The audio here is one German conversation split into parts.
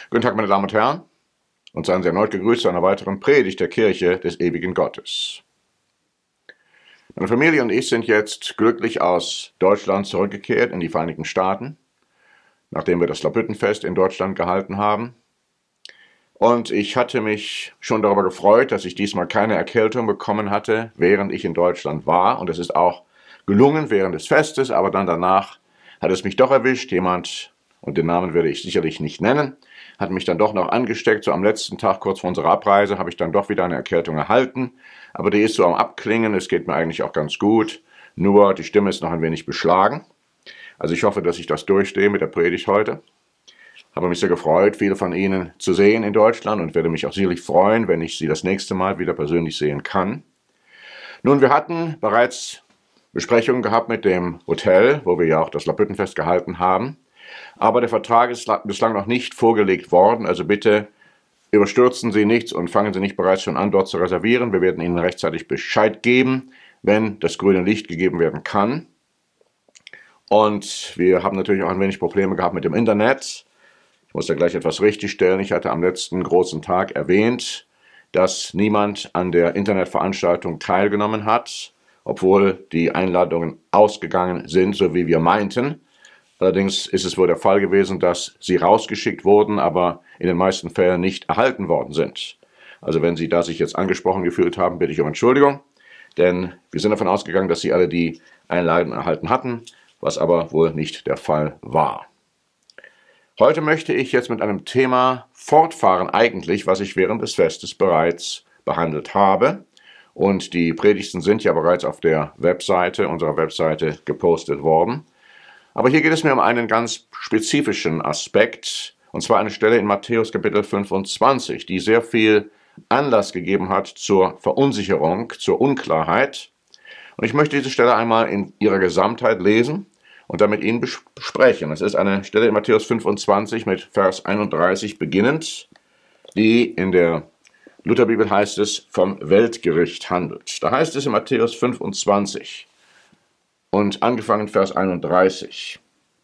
Guten Tag, meine Damen und Herren, und seien Sie erneut gegrüßt zu einer weiteren Predigt der Kirche des ewigen Gottes. Meine Familie und ich sind jetzt glücklich aus Deutschland zurückgekehrt in die Vereinigten Staaten, nachdem wir das Laubhüttenfest in Deutschland gehalten haben. Und ich hatte mich schon darüber gefreut, dass ich diesmal keine Erkältung bekommen hatte, während ich in Deutschland war. Und es ist auch gelungen während des Festes, aber dann danach hat es mich doch erwischt. Jemand, und den Namen werde ich sicherlich nicht nennen, hat mich dann doch noch angesteckt. So am letzten Tag, kurz vor unserer Abreise, habe ich dann doch wieder eine Erkältung erhalten. Aber die ist so am Abklingen, es geht mir eigentlich auch ganz gut. Nur die Stimme ist noch ein wenig beschlagen. Also ich hoffe, dass ich das durchstehe mit der Predigt heute. Habe mich sehr gefreut, viele von Ihnen zu sehen in Deutschland und werde mich auch sicherlich freuen, wenn ich Sie das nächste Mal wieder persönlich sehen kann. Nun, wir hatten bereits Besprechungen gehabt mit dem Hotel, wo wir ja auch das Laubhüttenfest gehalten haben. Aber der Vertrag ist bislang noch nicht vorgelegt worden, also bitte überstürzen Sie nichts und fangen Sie nicht bereits schon an, dort zu reservieren. Wir werden Ihnen rechtzeitig Bescheid geben, wenn das grüne Licht gegeben werden kann. Und wir haben natürlich auch ein wenig Probleme gehabt mit dem Internet. Ich muss da gleich etwas richtigstellen. Ich hatte am letzten großen Tag erwähnt, dass niemand an der Internetveranstaltung teilgenommen hat, obwohl die Einladungen ausgegangen sind, so wie wir meinten. Allerdings ist es wohl der Fall gewesen, dass sie rausgeschickt wurden, aber in den meisten Fällen nicht erhalten worden sind. Also wenn Sie da sich jetzt angesprochen gefühlt haben, bitte ich um Entschuldigung, denn wir sind davon ausgegangen, dass Sie alle die Einladungen erhalten hatten, was aber wohl nicht der Fall war. Heute möchte ich jetzt mit einem Thema fortfahren eigentlich, was ich während des Festes bereits behandelt habe. Und die Predigten sind ja bereits auf der Webseite, unserer Webseite, gepostet worden. Aber hier geht es mir um einen ganz spezifischen Aspekt, und zwar eine Stelle in Matthäus Kapitel 25, die sehr viel Anlass gegeben hat zur Verunsicherung, zur Unklarheit. Und ich möchte diese Stelle einmal in ihrer Gesamtheit lesen und dann mit Ihnen besprechen. Es ist eine Stelle in Matthäus 25 mit Vers 31 beginnend, die in der Lutherbibel heißt es, vom Weltgericht handelt. Da heißt es in Matthäus 25 und angefangen Vers 31.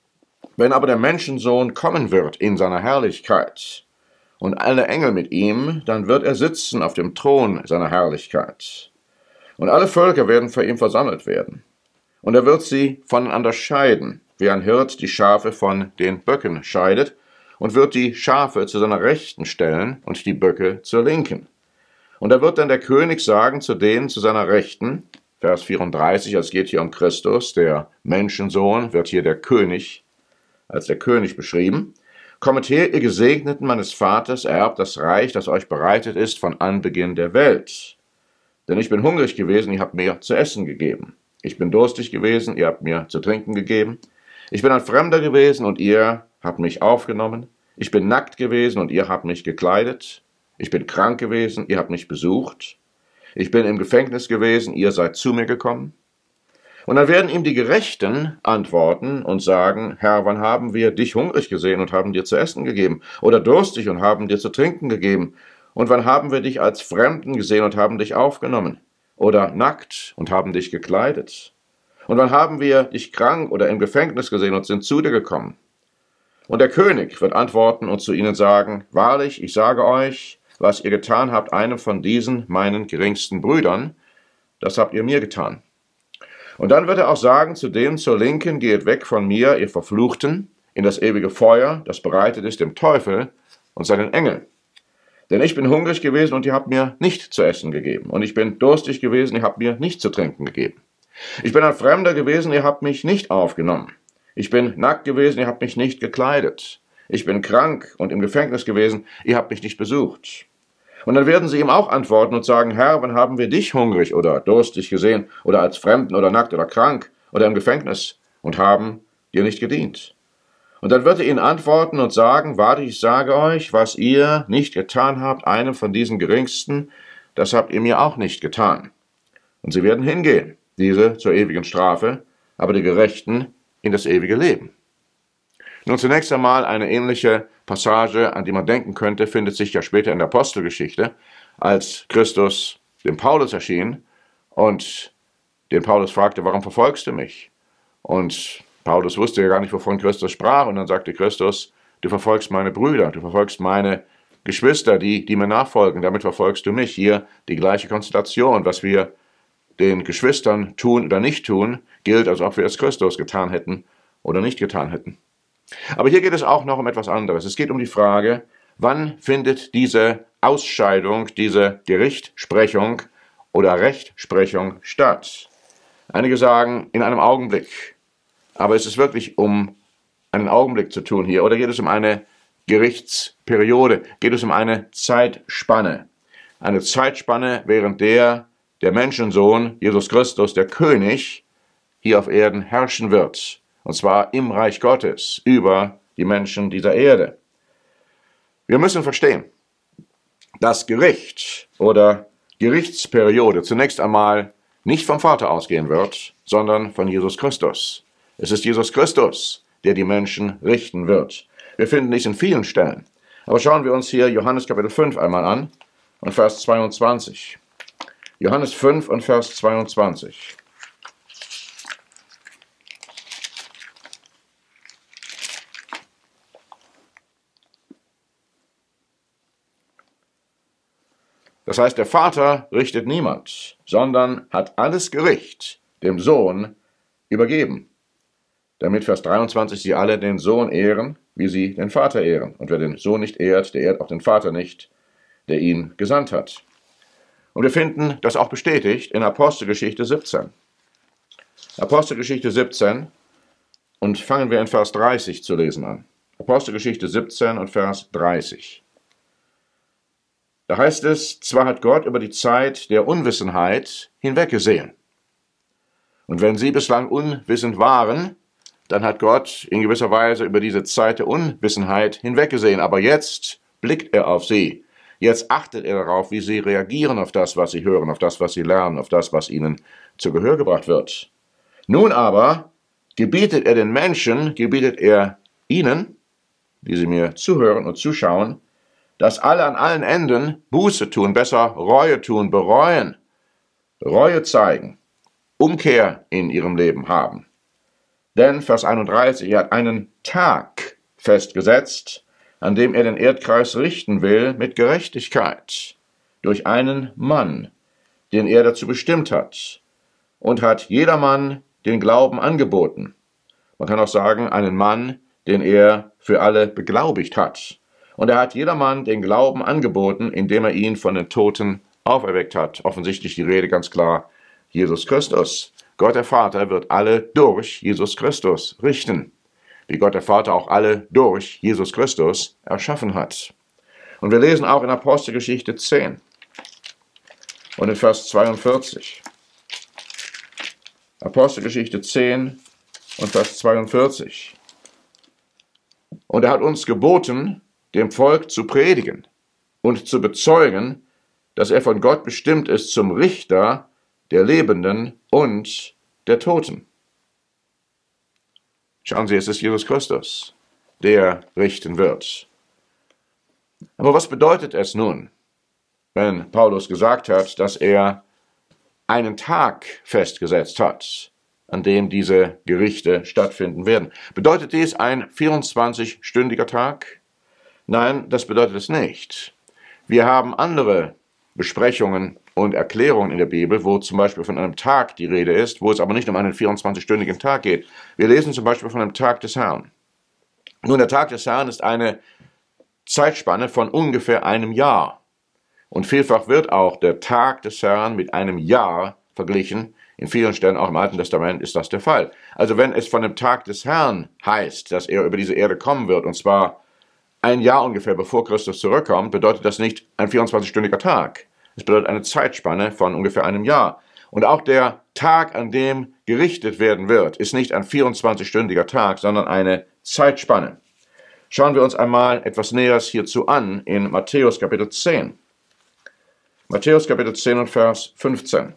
Wenn aber der Menschensohn kommen wird in seiner Herrlichkeit und alle Engel mit ihm, dann wird er sitzen auf dem Thron seiner Herrlichkeit. Und alle Völker werden vor ihm versammelt werden. Und er wird sie voneinander scheiden, wie ein Hirt die Schafe von den Böcken scheidet, und wird die Schafe zu seiner Rechten stellen und die Böcke zur Linken. Und da wird dann der König sagen zu denen zu seiner Rechten, Vers 34, es geht hier um Christus, der Menschensohn, wird hier der König, als der König beschrieben. Kommet her, ihr Gesegneten meines Vaters, ererbt das Reich, das euch bereitet ist von Anbeginn der Welt. Denn ich bin hungrig gewesen, ihr habt mir zu essen gegeben. Ich bin durstig gewesen, ihr habt mir zu trinken gegeben. Ich bin ein Fremder gewesen und ihr habt mich aufgenommen. Ich bin nackt gewesen und ihr habt mich gekleidet. Ich bin krank gewesen, ihr habt mich besucht. Ich bin im Gefängnis gewesen, ihr seid zu mir gekommen. Und dann werden ihm die Gerechten antworten und sagen, Herr, wann haben wir dich hungrig gesehen und haben dir zu essen gegeben? Oder durstig und haben dir zu trinken gegeben? Und wann haben wir dich als Fremden gesehen und haben dich aufgenommen? Oder nackt und haben dich gekleidet? Und wann haben wir dich krank oder im Gefängnis gesehen und sind zu dir gekommen? Und der König wird antworten und zu ihnen sagen, wahrlich, ich sage euch, was ihr getan habt, einem von diesen, meinen geringsten Brüdern, das habt ihr mir getan. Und dann wird er auch sagen zu dem zur Linken, geht weg von mir, ihr Verfluchten, in das ewige Feuer, das bereitet ist dem Teufel und seinen Engeln. Denn ich bin hungrig gewesen und ihr habt mir nicht zu essen gegeben. Und ich bin durstig gewesen, ihr habt mir nicht zu trinken gegeben. Ich bin ein Fremder gewesen, ihr habt mich nicht aufgenommen. Ich bin nackt gewesen, ihr habt mich nicht gekleidet. Ich bin krank und im Gefängnis gewesen, ihr habt mich nicht besucht. Und dann werden sie ihm auch antworten und sagen, Herr, wann haben wir dich hungrig oder durstig gesehen oder als Fremden oder nackt oder krank oder im Gefängnis und haben dir nicht gedient? Und dann wird er ihnen antworten und sagen, wahrlich, ich sage euch, was ihr nicht getan habt, einem von diesen Geringsten, das habt ihr mir auch nicht getan. Und sie werden hingehen, diese zur ewigen Strafe, aber die Gerechten in das ewige Leben. Nun zunächst einmal eine ähnliche Passage, an die man denken könnte, findet sich ja später in der Apostelgeschichte, als Christus dem Paulus erschien und den Paulus fragte, warum verfolgst du mich? Und Paulus wusste ja gar nicht, wovon Christus sprach, und dann sagte Christus, du verfolgst meine Brüder, du verfolgst meine Geschwister, die mir nachfolgen, damit verfolgst du mich. Hier die gleiche Konstellation, was wir den Geschwistern tun oder nicht tun, gilt, als ob wir es Christus getan hätten oder nicht getan hätten. Aber hier geht es auch noch um etwas anderes. Es geht um die Frage, wann findet diese Ausscheidung, diese Gerichtsprechung oder Rechtsprechung statt? Einige sagen, in einem Augenblick. Aber ist es wirklich um einen Augenblick zu tun hier? Oder geht es um eine Gerichtsperiode? Geht es um eine Zeitspanne? Eine Zeitspanne, während der Menschensohn, Jesus Christus, der König, hier auf Erden herrschen wird. Und zwar im Reich Gottes, über die Menschen dieser Erde. Wir müssen verstehen, dass Gericht oder Gerichtsperiode zunächst einmal nicht vom Vater ausgehen wird, sondern von Jesus Christus. Es ist Jesus Christus, der die Menschen richten wird. Wir finden dies in vielen Stellen. Aber schauen wir uns hier Johannes Kapitel 5 einmal an und Vers 22. Johannes 5 und Vers 22. Das heißt, der Vater richtet niemand, sondern hat alles Gericht dem Sohn übergeben, damit, Vers 23, sie alle den Sohn ehren, wie sie den Vater ehren. Und wer den Sohn nicht ehrt, der ehrt auch den Vater nicht, der ihn gesandt hat. Und wir finden das auch bestätigt in Apostelgeschichte 17. Apostelgeschichte 17, und fangen wir in Vers 30 zu lesen an. Apostelgeschichte 17 und Vers 30. Da heißt es, zwar hat Gott über die Zeit der Unwissenheit hinweggesehen. Und wenn sie bislang unwissend waren, dann hat Gott in gewisser Weise über diese Zeit der Unwissenheit hinweggesehen. Aber jetzt blickt er auf sie. Jetzt achtet er darauf, wie sie reagieren auf das, was sie hören, auf das, was sie lernen, auf das, was ihnen zu Gehör gebracht wird. Nun aber gebietet er den Menschen, gebietet er ihnen, die sie mir zuhören und zuschauen, dass alle an allen Enden Buße tun, besser Reue tun, bereuen, Reue zeigen, Umkehr in ihrem Leben haben. Denn, Vers 31, er hat einen Tag festgesetzt, an dem er den Erdkreis richten will mit Gerechtigkeit, durch einen Mann, den er dazu bestimmt hat, und hat jedermann den Glauben angeboten. Man kann auch sagen, einen Mann, den er für alle beglaubigt hat. Und er hat jedermann den Glauben angeboten, indem er ihn von den Toten auferweckt hat. Offensichtlich die Rede ganz klar, Jesus Christus. Gott der Vater wird alle durch Jesus Christus richten, wie Gott der Vater auch alle durch Jesus Christus erschaffen hat. Und wir lesen auch in Apostelgeschichte 10 und in Vers 42. Apostelgeschichte 10 und Vers 42. Und er hat uns geboten, dem Volk zu predigen und zu bezeugen, dass er von Gott bestimmt ist zum Richter der Lebenden und der Toten. Schauen Sie, es ist Jesus Christus, der richten wird. Aber was bedeutet es nun, wenn Paulus gesagt hat, dass er einen Tag festgesetzt hat, an dem diese Gerichte stattfinden werden? Bedeutet dies ein 24-stündiger Tag? Nein, das bedeutet es nicht. Wir haben andere Besprechungen und Erklärungen in der Bibel, wo zum Beispiel von einem Tag die Rede ist, wo es aber nicht um einen 24-stündigen Tag geht. Wir lesen zum Beispiel von einem Tag des Herrn. Nun, der Tag des Herrn ist eine Zeitspanne von ungefähr einem Jahr. Und vielfach wird auch der Tag des Herrn mit einem Jahr verglichen. In vielen Stellen, auch im Alten Testament, ist das der Fall. Also wenn es von dem Tag des Herrn heißt, dass er über diese Erde kommen wird, und zwar ein Jahr ungefähr bevor Christus zurückkommt, bedeutet das nicht ein 24-stündiger Tag. Es bedeutet eine Zeitspanne von ungefähr einem Jahr. Und auch der Tag, an dem gerichtet werden wird, ist nicht ein 24-stündiger Tag, sondern eine Zeitspanne. Schauen wir uns einmal etwas Näheres hierzu an in Matthäus Kapitel 10. Matthäus Kapitel 10 und Vers 15.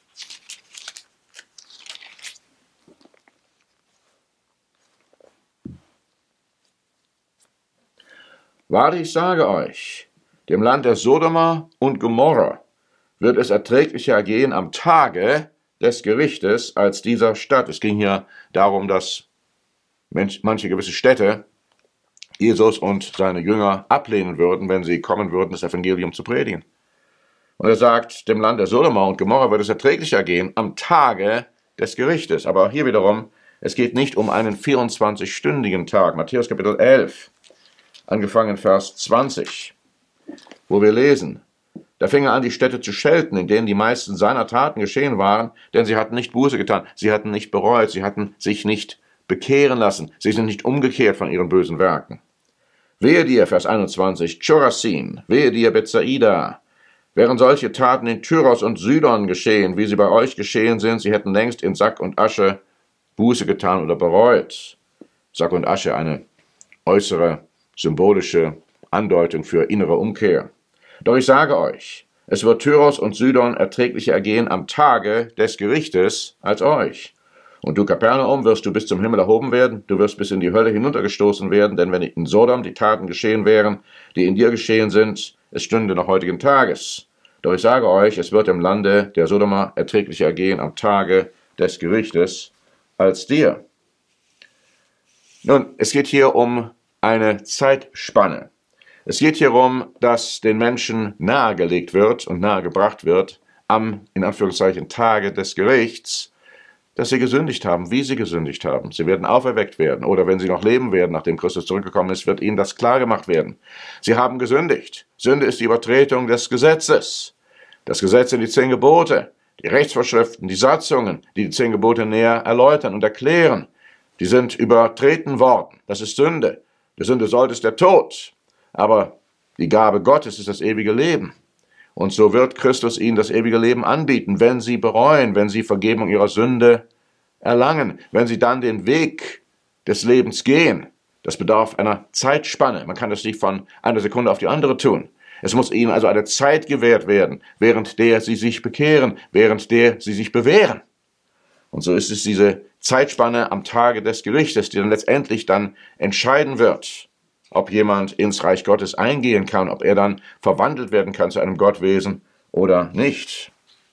Wahrlich, ich sage euch, dem Land der Sodomer und Gomorra wird es erträglicher ergehen am Tage des Gerichtes als dieser Stadt. Es ging hier darum, dass manche gewisse Städte Jesus und seine Jünger ablehnen würden, wenn sie kommen würden, das Evangelium zu predigen. Und er sagt, dem Land der Sodoma und Gomorra wird es erträglicher gehen am Tage des Gerichtes. Aber hier wiederum, es geht nicht um einen 24-stündigen Tag. Matthäus Kapitel 11, angefangen Vers 20, wo wir lesen, da fing er an, die Städte zu schelten, in denen die meisten seiner Taten geschehen waren, denn sie hatten nicht Buße getan, sie hatten nicht bereut, sie hatten sich nicht bekehren lassen, sie sind nicht umgekehrt von ihren bösen Werken. Wehe dir, Vers 21, Chorazin, wehe dir, Bethsaida, wären solche Taten in Tyros und Sidon geschehen, wie sie bei euch geschehen sind, sie hätten längst in Sack und Asche Buße getan oder bereut. Sack und Asche, eine äußere, symbolische Andeutung für innere Umkehr. Doch ich sage euch, es wird Tyros und Sidon erträglicher ergehen am Tage des Gerichtes als euch. Und du, Kapernaum, wirst du bis zum Himmel erhoben werden, du wirst bis in die Hölle hinuntergestoßen werden, denn wenn in Sodom die Taten geschehen wären, die in dir geschehen sind, es stünde noch heutigen Tages. Doch ich sage euch, es wird im Lande der Sodomer erträglicher ergehen am Tage des Gerichtes als dir. Nun, es geht hier um eine Zeitspanne. Es geht hier um, dass den Menschen nahegelegt wird und nahegebracht wird am, in Anführungszeichen, Tage des Gerichts, dass sie gesündigt haben, wie sie gesündigt haben. Sie werden auferweckt werden oder wenn sie noch leben werden, nachdem Christus zurückgekommen ist, wird ihnen das klargemacht werden. Sie haben gesündigt. Sünde ist die Übertretung des Gesetzes. Das Gesetz sind die 10 Gebote, die Rechtsvorschriften, die Satzungen, die 10 Gebote näher erläutern und erklären. Die sind übertreten worden. Das ist Sünde. Die Sünde sollte ist der Tod. Aber die Gabe Gottes ist das ewige Leben. Und so wird Christus ihnen das ewige Leben anbieten, wenn sie bereuen, wenn sie Vergebung ihrer Sünde erlangen, wenn sie dann den Weg des Lebens gehen. Das bedarf einer Zeitspanne. Man kann das nicht von einer Sekunde auf die andere tun. Es muss ihnen also eine Zeit gewährt werden, während der sie sich bekehren, während der sie sich bewähren. Und so ist es diese Zeitspanne am Tage des Gerichtes, die dann letztendlich dann entscheiden wird, ob jemand ins Reich Gottes eingehen kann, ob er dann verwandelt werden kann zu einem Gottwesen oder nicht.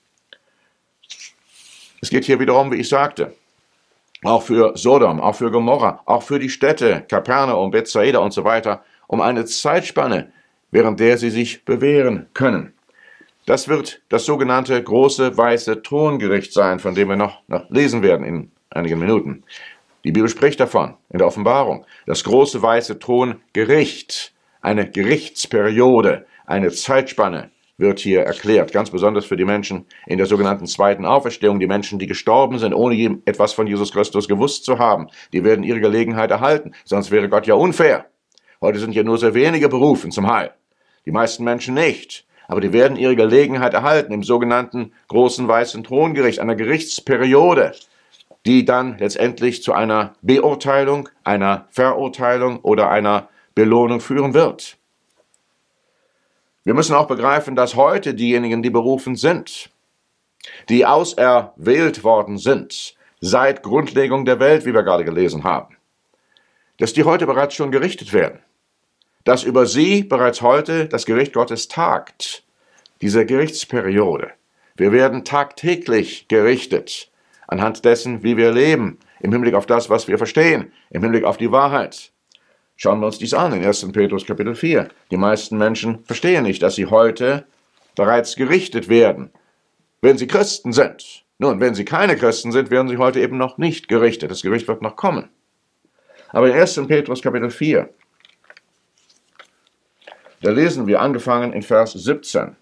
Es geht hier wiederum, wie ich sagte, auch für Sodom, auch für Gomorra, auch für die Städte Kapernaum, Bethsaida und so weiter, um eine Zeitspanne, während der sie sich bewähren können. Das wird das sogenannte große weiße Throngericht sein, von dem wir noch lesen werden in einigen Minuten. Die Bibel spricht davon in der Offenbarung. Das große weiße Throngericht, eine Gerichtsperiode, eine Zeitspanne wird hier erklärt. Ganz besonders für die Menschen in der sogenannten zweiten Auferstehung, die Menschen, die gestorben sind, ohne etwas von Jesus Christus gewusst zu haben. Die werden ihre Gelegenheit erhalten, sonst wäre Gott ja unfair. Heute sind ja nur sehr wenige berufen zum Heil. Die meisten Menschen nicht. Aber die werden ihre Gelegenheit erhalten im sogenannten großen weißen Throngericht, einer Gerichtsperiode, die dann letztendlich zu einer Beurteilung, einer Verurteilung oder einer Belohnung führen wird. Wir müssen auch begreifen, dass heute diejenigen, die berufen sind, die auserwählt worden sind, seit Grundlegung der Welt, wie wir gerade gelesen haben, dass die heute bereits schon gerichtet werden, dass über sie bereits heute das Gericht Gottes tagt, diese Gerichtsperiode. Wir werden tagtäglich gerichtet, anhand dessen, wie wir leben, im Hinblick auf das, was wir verstehen, im Hinblick auf die Wahrheit. Schauen wir uns dies an in 1. Petrus Kapitel 4. Die meisten Menschen verstehen nicht, dass sie heute bereits gerichtet werden, wenn sie Christen sind. Nun, wenn sie keine Christen sind, werden sie heute eben noch nicht gerichtet. Das Gericht wird noch kommen. Aber in 1. Petrus Kapitel 4, da lesen wir angefangen in Vers 17.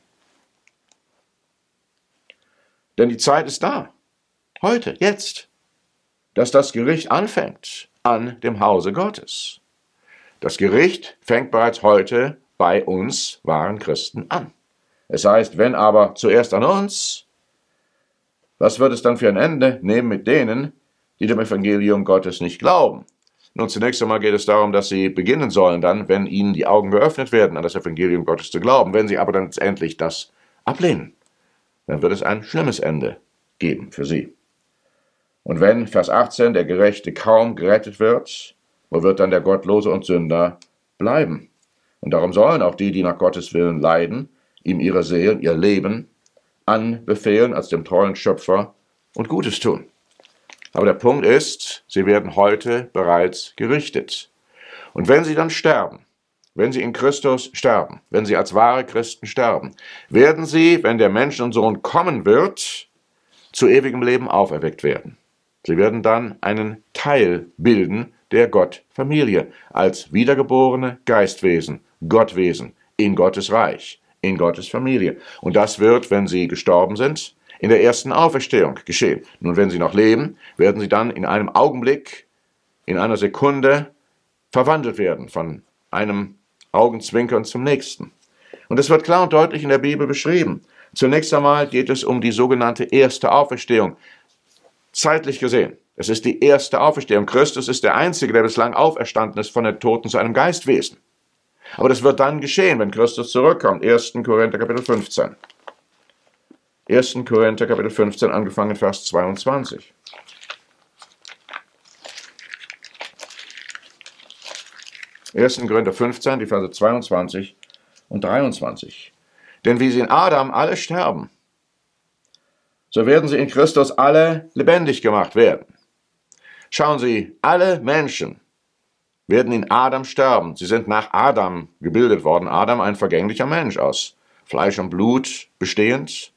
Denn die Zeit ist da. Heute, jetzt, dass das Gericht anfängt an dem Hause Gottes. Das Gericht fängt bereits heute bei uns wahren Christen an. Es heißt, wenn aber zuerst an uns, was wird es dann für ein Ende nehmen mit denen, die dem Evangelium Gottes nicht glauben? Nun, zunächst einmal geht es darum, dass sie beginnen sollen dann, wenn ihnen die Augen geöffnet werden, an das Evangelium Gottes zu glauben. Wenn sie aber dann letztendlich das ablehnen, dann wird es ein schlimmes Ende geben für sie. Und wenn, Vers 18, der Gerechte kaum gerettet wird, wo wird dann der Gottlose und Sünder bleiben? Und darum sollen auch die, die nach Gottes Willen leiden, ihm ihre Seelen, ihr Leben anbefehlen als dem treuen Schöpfer und Gutes tun. Aber der Punkt ist, sie werden heute bereits gerichtet. Und wenn sie dann sterben, wenn sie in Christus sterben, wenn sie als wahre Christen sterben, werden sie, wenn der Menschensohn kommen wird, zu ewigem Leben auferweckt werden. Sie werden dann einen Teil bilden der Gottfamilie, als wiedergeborene Geistwesen, Gottwesen, in Gottes Reich, in Gottes Familie. Und das wird, wenn sie gestorben sind, in der ersten Auferstehung geschehen. Nun, wenn sie noch leben, werden sie dann in einem Augenblick, in einer Sekunde verwandelt werden, von einem Augenzwinkern zum nächsten. Und es wird klar und deutlich in der Bibel beschrieben. Zunächst einmal geht es um die sogenannte erste Auferstehung. Zeitlich gesehen, es ist die erste Auferstehung. Christus ist der Einzige, der bislang auferstanden ist von den Toten zu einem Geistwesen. Aber das wird dann geschehen, wenn Christus zurückkommt. 1. Korinther Kapitel 15. 1. Korinther Kapitel 15, angefangen Vers 22. Ersten Korinther 15, die Verse 22 und 23. Denn wie sie in Adam alle sterben, so werden sie in Christus alle lebendig gemacht werden. Schauen Sie, alle Menschen werden in Adam sterben. Sie sind nach Adam gebildet worden. Adam, ein vergänglicher Mensch, aus Fleisch und Blut bestehend,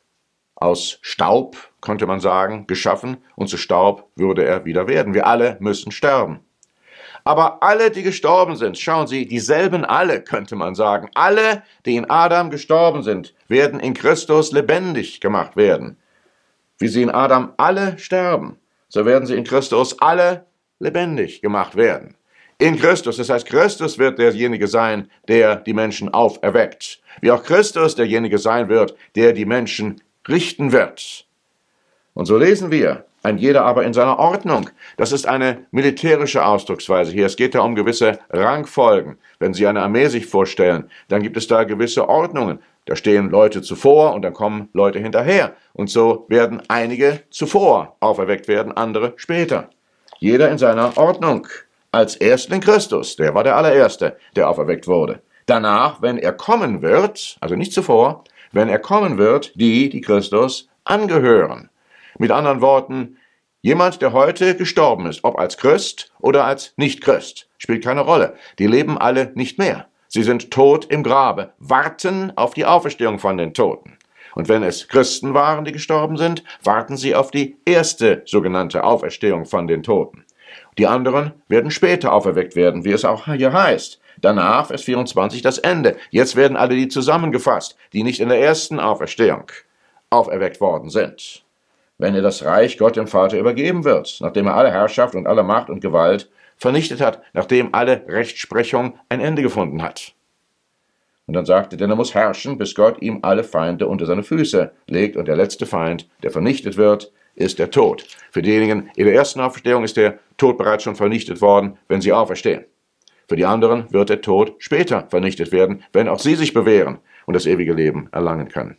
aus Staub, konnte man sagen, geschaffen, und zu Staub würde er wieder werden. Wir alle müssen sterben. Aber alle, die gestorben sind, schauen Sie, dieselben alle, könnte man sagen, alle, die in Adam gestorben sind, werden in Christus lebendig gemacht werden. Wie sie in Adam alle sterben, so werden sie in Christus alle lebendig gemacht werden. In Christus, das heißt, Christus wird derjenige sein, der die Menschen auferweckt. Wie auch Christus derjenige sein wird, der die Menschen richten wird. Und so lesen wir, ein jeder aber in seiner Ordnung. Das ist eine militärische Ausdrucksweise hier. Es geht da um gewisse Rangfolgen. Wenn Sie eine Armee sich vorstellen, dann gibt es da gewisse Ordnungen. Da stehen Leute zuvor und dann kommen Leute hinterher. Und so werden einige zuvor auferweckt werden, andere später. Jeder in seiner Ordnung. Als Erstling Christus, der war der allererste, der auferweckt wurde. Danach, wenn er kommen wird, also nicht zuvor, wenn er kommen wird, die Christus angehören. Mit anderen Worten, jemand, der heute gestorben ist, ob als Christ oder als Nicht-Christ, spielt keine Rolle. Die leben alle nicht mehr. Sie sind tot im Grabe, warten auf die Auferstehung von den Toten. Und wenn es Christen waren, die gestorben sind, warten sie auf die erste sogenannte Auferstehung von den Toten. Die anderen werden später auferweckt werden, wie es auch hier heißt. Danach, Vers 24, das Ende. Jetzt werden alle die zusammengefasst, die nicht in der ersten Auferstehung auferweckt worden sind. Wenn er das Reich Gott dem Vater übergeben wird, nachdem er alle Herrschaft und alle Macht und Gewalt vernichtet hat, nachdem alle Rechtsprechung ein Ende gefunden hat. Und dann sagte, denn er muss herrschen, bis Gott ihm alle Feinde unter seine Füße legt, und der letzte Feind, der vernichtet wird, ist der Tod. Für diejenigen in der ersten Auferstehung ist der Tod bereits schon vernichtet worden, wenn sie auferstehen. Für die anderen wird der Tod später vernichtet werden, wenn auch sie sich bewähren und das ewige Leben erlangen können.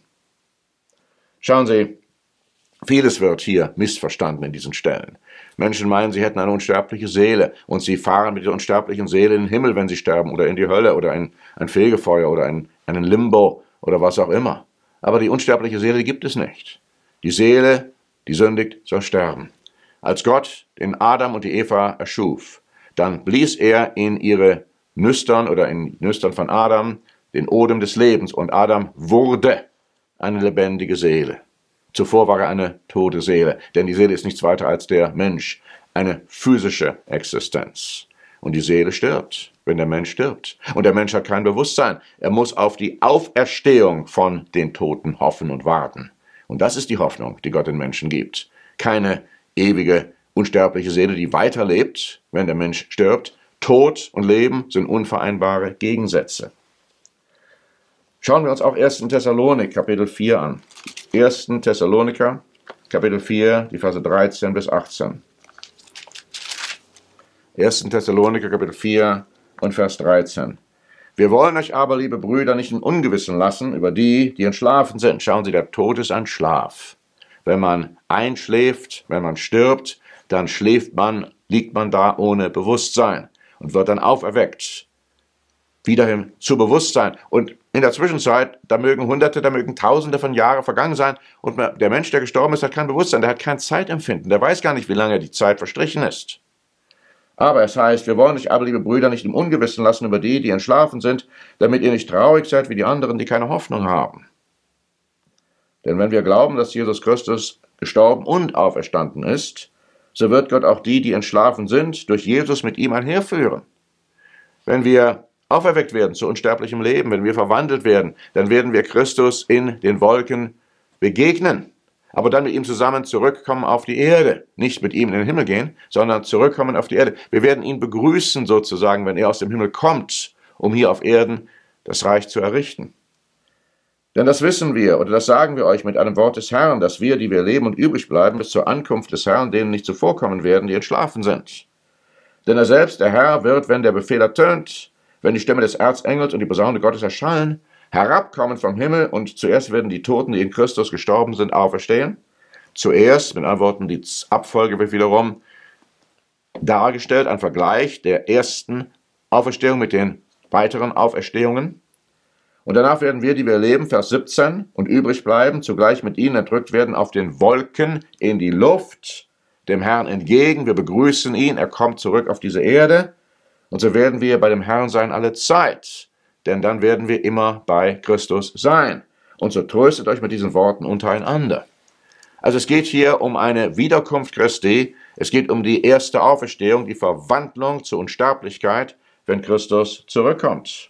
Schauen Sie, vieles wird hier missverstanden in diesen Stellen. Menschen meinen, sie hätten eine unsterbliche Seele und sie fahren mit der unsterblichen Seele in den Himmel, wenn sie sterben, oder in die Hölle oder in ein Fegefeuer oder einen Limbo oder was auch immer. Aber die unsterbliche Seele gibt es nicht. Die Seele, die sündigt, soll sterben. Als Gott den Adam und die Eva erschuf, dann blies er in ihre Nüstern oder in Nüstern von Adam den Odem des Lebens, und Adam wurde eine lebendige Seele. Zuvor war er eine tote Seele, denn die Seele ist nichts weiter als der Mensch, eine physische Existenz. Und die Seele stirbt, wenn der Mensch stirbt. Und der Mensch hat kein Bewusstsein. Er muss auf die Auferstehung von den Toten hoffen und warten. Und das ist die Hoffnung, die Gott den Menschen gibt. Keine ewige, unsterbliche Seele, die weiterlebt, wenn der Mensch stirbt. Tod und Leben sind unvereinbare Gegensätze. Schauen wir uns auch 1. Thessaloniker, Kapitel 4 an. 1. Thessaloniker, Kapitel 4, die Verse 13 bis 18. 1. Thessaloniker, Kapitel 4 und Vers 13. Wir wollen euch aber, liebe Brüder, nicht im Ungewissen lassen über die entschlafen sind. Schauen Sie, der Tod ist ein Schlaf. Wenn man einschläft, wenn man stirbt, dann liegt man da ohne Bewusstsein und wird dann auferweckt. Wieder zu Bewusstsein. Und in der Zwischenzeit, da mögen Hunderte, da mögen Tausende von Jahren vergangen sein, und der Mensch, der gestorben ist, hat kein Bewusstsein, der hat kein Zeitempfinden, der weiß gar nicht, wie lange die Zeit verstrichen ist. Aber es heißt, wir wollen euch aber, liebe Brüder, nicht im Ungewissen lassen über die, die entschlafen sind, damit ihr nicht traurig seid wie die anderen, die keine Hoffnung haben. Denn wenn wir glauben, dass Jesus Christus gestorben und auferstanden ist, so wird Gott auch die, die entschlafen sind, durch Jesus mit ihm einherführen. Wenn wir auferweckt werden zu unsterblichem Leben, wenn wir verwandelt werden, dann werden wir Christus in den Wolken begegnen, aber dann mit ihm zusammen zurückkommen auf die Erde. Nicht mit ihm in den Himmel gehen, sondern zurückkommen auf die Erde. Wir werden ihn begrüßen sozusagen, wenn er aus dem Himmel kommt, um hier auf Erden das Reich zu errichten. Denn das wissen wir, oder das sagen wir euch mit einem Wort des Herrn, dass wir, die wir leben und übrig bleiben, bis zur Ankunft des Herrn, denen nicht zuvorkommen werden, die entschlafen sind. Denn er selbst, der Herr, wird, wenn der Befehl ertönt, wenn die Stimme des Erzengels und die Posaune Gottes erschallen, herabkommen vom Himmel, und zuerst werden die Toten, die in Christus gestorben sind, auferstehen. Zuerst, mit anderen Worten, die Abfolge wird wiederum dargestellt, ein Vergleich der ersten Auferstehung mit den weiteren Auferstehungen. Und danach werden wir, die wir leben, Vers 17, und übrig bleiben, zugleich mit ihnen entrückt werden auf den Wolken in die Luft, dem Herrn entgegen. Wir begrüßen ihn, er kommt zurück auf diese Erde. Und so werden wir bei dem Herrn sein alle Zeit, denn dann werden wir immer bei Christus sein. Und so tröstet euch mit diesen Worten untereinander. Also es geht hier um eine Wiederkunft Christi, es geht um die erste Auferstehung, die Verwandlung zur Unsterblichkeit, wenn Christus zurückkommt.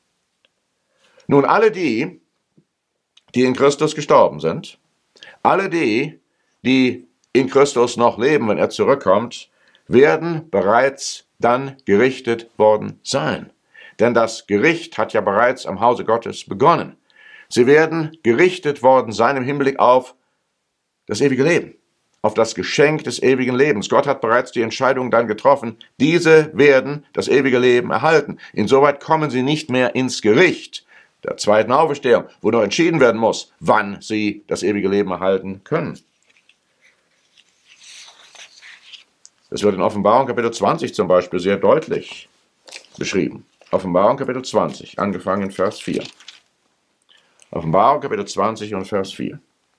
Nun, alle die in Christus gestorben sind, alle die in Christus noch leben, wenn er zurückkommt, werden bereits dann gerichtet worden sein. Denn das Gericht hat ja bereits am Hause Gottes begonnen. Sie werden gerichtet worden sein im Hinblick auf das ewige Leben, auf das Geschenk des ewigen Lebens. Gott hat bereits die Entscheidung dann getroffen, diese werden das ewige Leben erhalten. Insoweit kommen sie nicht mehr ins Gericht der zweiten Auferstehung, wo noch entschieden werden muss, wann sie das ewige Leben erhalten können. Das wird in Offenbarung Kapitel 20 zum Beispiel sehr deutlich beschrieben. Offenbarung Kapitel 20, angefangen in Vers 4. Offenbarung Kapitel 20 und Vers 4.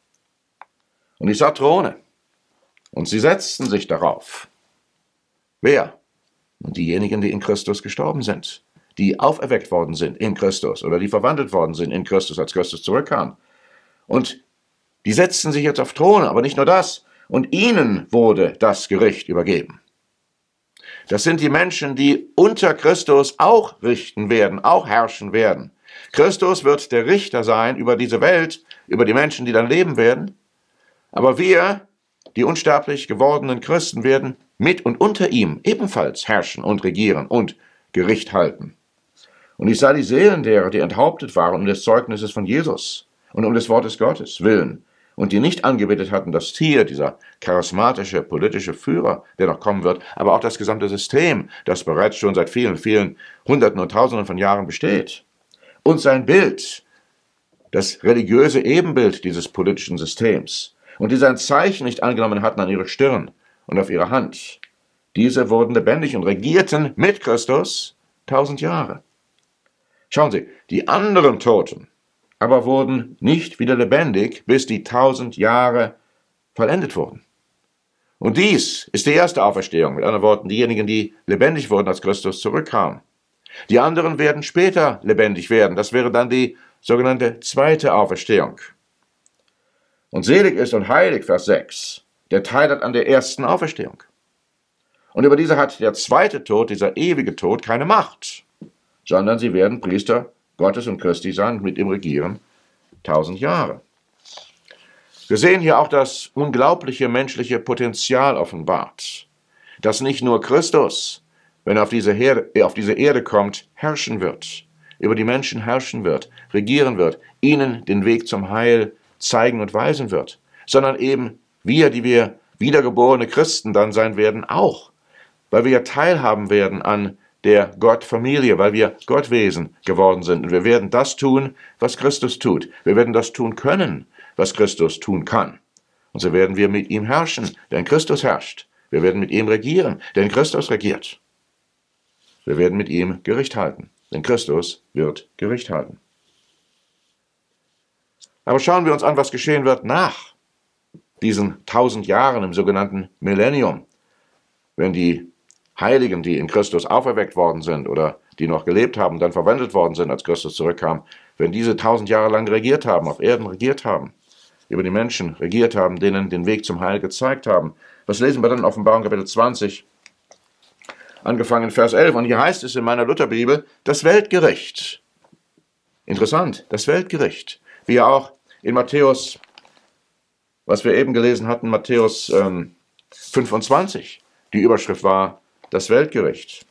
Und ich sah Throne, und sie setzten sich darauf. Wer? Und diejenigen, die in Christus gestorben sind, die auferweckt worden sind in Christus oder die verwandelt worden sind in Christus, als Christus zurückkam. Und die setzten sich jetzt auf Throne, aber nicht nur das. Und ihnen wurde das Gericht übergeben. Das sind die Menschen, die unter Christus auch richten werden, auch herrschen werden. Christus wird der Richter sein über diese Welt, über die Menschen, die dann leben werden. Aber wir, die unsterblich gewordenen Christen, werden mit und unter ihm ebenfalls herrschen und regieren und Gericht halten. Und ich sah die Seelen derer, die enthauptet waren um des Zeugnisses von Jesus und um des Wortes Gottes willen und die nicht angebetet hatten das Tier, dieser charismatische politische Führer, der noch kommen wird, aber auch das gesamte System, das bereits schon seit vielen, vielen Hunderten und Tausenden von Jahren besteht. Und sein Bild, das religiöse Ebenbild dieses politischen Systems, und die sein Zeichen nicht angenommen hatten an ihre Stirn und auf ihre Hand. Diese wurden lebendig und regierten mit Christus 1000 Jahre. Schauen Sie, die anderen Toten aber wurden nicht wieder lebendig, bis die 1000 Jahre vollendet wurden. Und dies ist die erste Auferstehung, mit anderen Worten, diejenigen, die lebendig wurden, als Christus zurückkam. Die anderen werden später lebendig werden. Das wäre dann die sogenannte zweite Auferstehung. Und selig ist und heilig, Vers 6, der Teil hat an der ersten Auferstehung. Und über diese hat der zweite Tod, dieser ewige Tod, keine Macht, sondern sie werden Priester Gottes und Christi sein, mit ihm regieren 1000 Jahre. Wir sehen hier auch das unglaubliche menschliche Potenzial offenbart, dass nicht nur Christus, wenn er auf diese Erde kommt, herrschen wird, über die Menschen herrschen wird, regieren wird, ihnen den Weg zum Heil zeigen und weisen wird, sondern eben wir, die wir wiedergeborene Christen dann sein werden, auch, weil wir ja teilhaben werden an der Gottfamilie, weil wir Gottwesen geworden sind. Und wir werden das tun, was Christus tut. Wir werden das tun können, was Christus tun kann. Und so werden wir mit ihm herrschen, denn Christus herrscht. Wir werden mit ihm regieren, denn Christus regiert. Wir werden mit ihm Gericht halten, denn Christus wird Gericht halten. Aber schauen wir uns an, was geschehen wird nach diesen 1000 Jahren im sogenannten Millennium, wenn die Heiligen, die in Christus auferweckt worden sind oder die noch gelebt haben, dann verwandelt worden sind, als Christus zurückkam, wenn diese 1000 Jahre lang regiert haben, auf Erden regiert haben, über die Menschen regiert haben, denen den Weg zum Heil gezeigt haben. Was lesen wir dann in Offenbarung Kapitel 20, angefangen in Vers 11? Und hier heißt es in meiner Lutherbibel, das Weltgericht. Interessant, das Weltgericht. Wie auch in Matthäus, was wir eben gelesen hatten, Matthäus 25. Die Überschrift war das Weltgericht.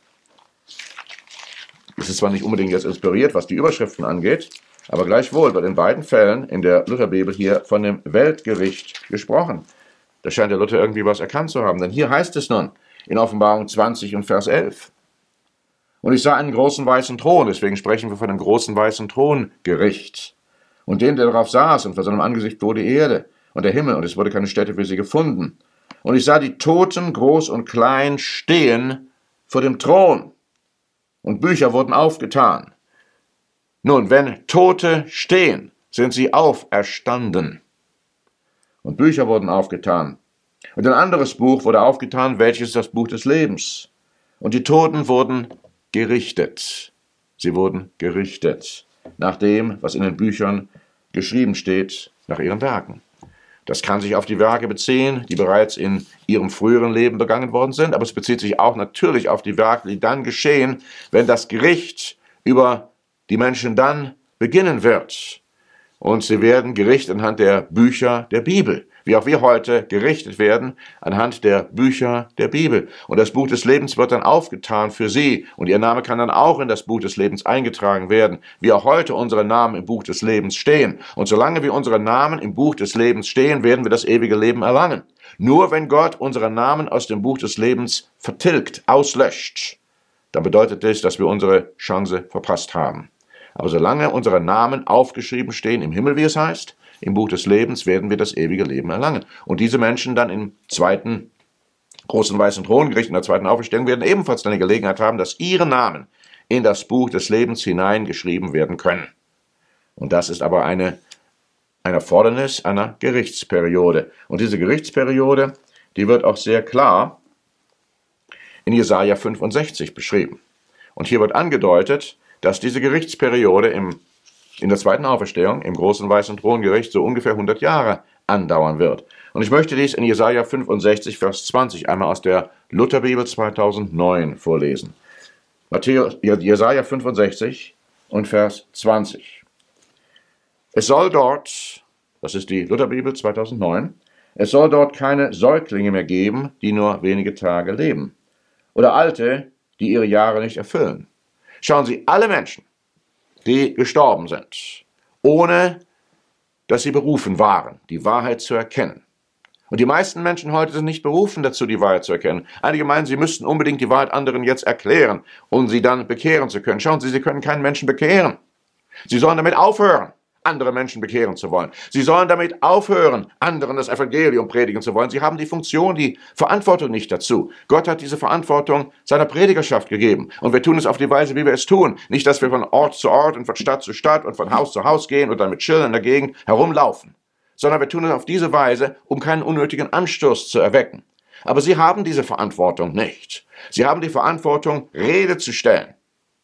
Es ist zwar nicht unbedingt jetzt inspiriert, was die Überschriften angeht, aber gleichwohl wird in beiden Fällen in der Lutherbibel hier von dem Weltgericht gesprochen. Da scheint der Luther irgendwie was erkannt zu haben, denn hier heißt es nun in Offenbarung 20 und Vers 11. Und ich sah einen großen weißen Thron, deswegen sprechen wir von einem großen weißen Throngericht. Und den, der darauf saß, und vor seinem Angesicht floh die Erde und der Himmel, und es wurde keine Stätte für sie gefunden. Und ich sah die Toten, groß und klein, stehen vor dem Thron. Und Bücher wurden aufgetan. Nun, wenn Tote stehen, sind sie auferstanden. Und Bücher wurden aufgetan. Und ein anderes Buch wurde aufgetan, welches ist das Buch des Lebens. Und die Toten wurden gerichtet. Sie wurden gerichtet nach dem, was in den Büchern geschrieben steht, nach ihren Werken. Das kann sich auf die Werke beziehen, die bereits in ihrem früheren Leben begangen worden sind, aber es bezieht sich auch natürlich auf die Werke, die dann geschehen, wenn das Gericht über die Menschen dann beginnen wird. Und sie werden gerichtet anhand der Bücher der Bibel, wie auch wir heute gerichtet werden anhand der Bücher der Bibel. Und das Buch des Lebens wird dann aufgetan für sie und ihr Name kann dann auch in das Buch des Lebens eingetragen werden, wie auch heute unsere Namen im Buch des Lebens stehen. Und solange wir unsere Namen im Buch des Lebens stehen, werden wir das ewige Leben erlangen. Nur wenn Gott unsere Namen aus dem Buch des Lebens vertilgt, auslöscht, dann bedeutet das, dass wir unsere Chance verpasst haben. Aber solange unsere Namen aufgeschrieben stehen im Himmel, wie es heißt, im Buch des Lebens, werden wir das ewige Leben erlangen. Und diese Menschen dann im zweiten großen weißen Throngericht, in der zweiten Auferstehung, werden ebenfalls eine Gelegenheit haben, dass ihre Namen in das Buch des Lebens hineingeschrieben werden können. Und das ist aber ein Erfordernis einer Gerichtsperiode. Und diese Gerichtsperiode, die wird auch sehr klar in Jesaja 65 beschrieben. Und hier wird angedeutet, dass diese Gerichtsperiode in der zweiten Auferstehung, im großen weißen Throngericht, so ungefähr 100 Jahre andauern wird. Und ich möchte dies in Jesaja 65, Vers 20 einmal aus der Lutherbibel 2009 vorlesen. Jesaja 65 und Vers 20. Es soll dort, das ist die Lutherbibel 2009, es soll dort keine Säuglinge mehr geben, die nur wenige Tage leben, oder Alte, die ihre Jahre nicht erfüllen. Schauen Sie, alle Menschen, die gestorben sind, ohne dass sie berufen waren, die Wahrheit zu erkennen. Und die meisten Menschen heute sind nicht berufen dazu, die Wahrheit zu erkennen. Einige meinen, sie müssten unbedingt die Wahrheit anderen jetzt erklären, um sie dann bekehren zu können. Schauen Sie, sie können keinen Menschen bekehren. Sie sollen damit aufhören, andere Menschen bekehren zu wollen. Sie sollen damit aufhören, anderen das Evangelium predigen zu wollen. Sie haben die Funktion, die Verantwortung nicht dazu. Gott hat diese Verantwortung seiner Predigerschaft gegeben. Und wir tun es auf die Weise, wie wir es tun. Nicht, dass wir von Ort zu Ort und von Stadt zu Stadt und von Haus zu Haus gehen und dann mit Chillen in der Gegend herumlaufen. Sondern wir tun es auf diese Weise, um keinen unnötigen Anstoß zu erwecken. Aber sie haben diese Verantwortung nicht. Sie haben die Verantwortung, Rede zu stellen.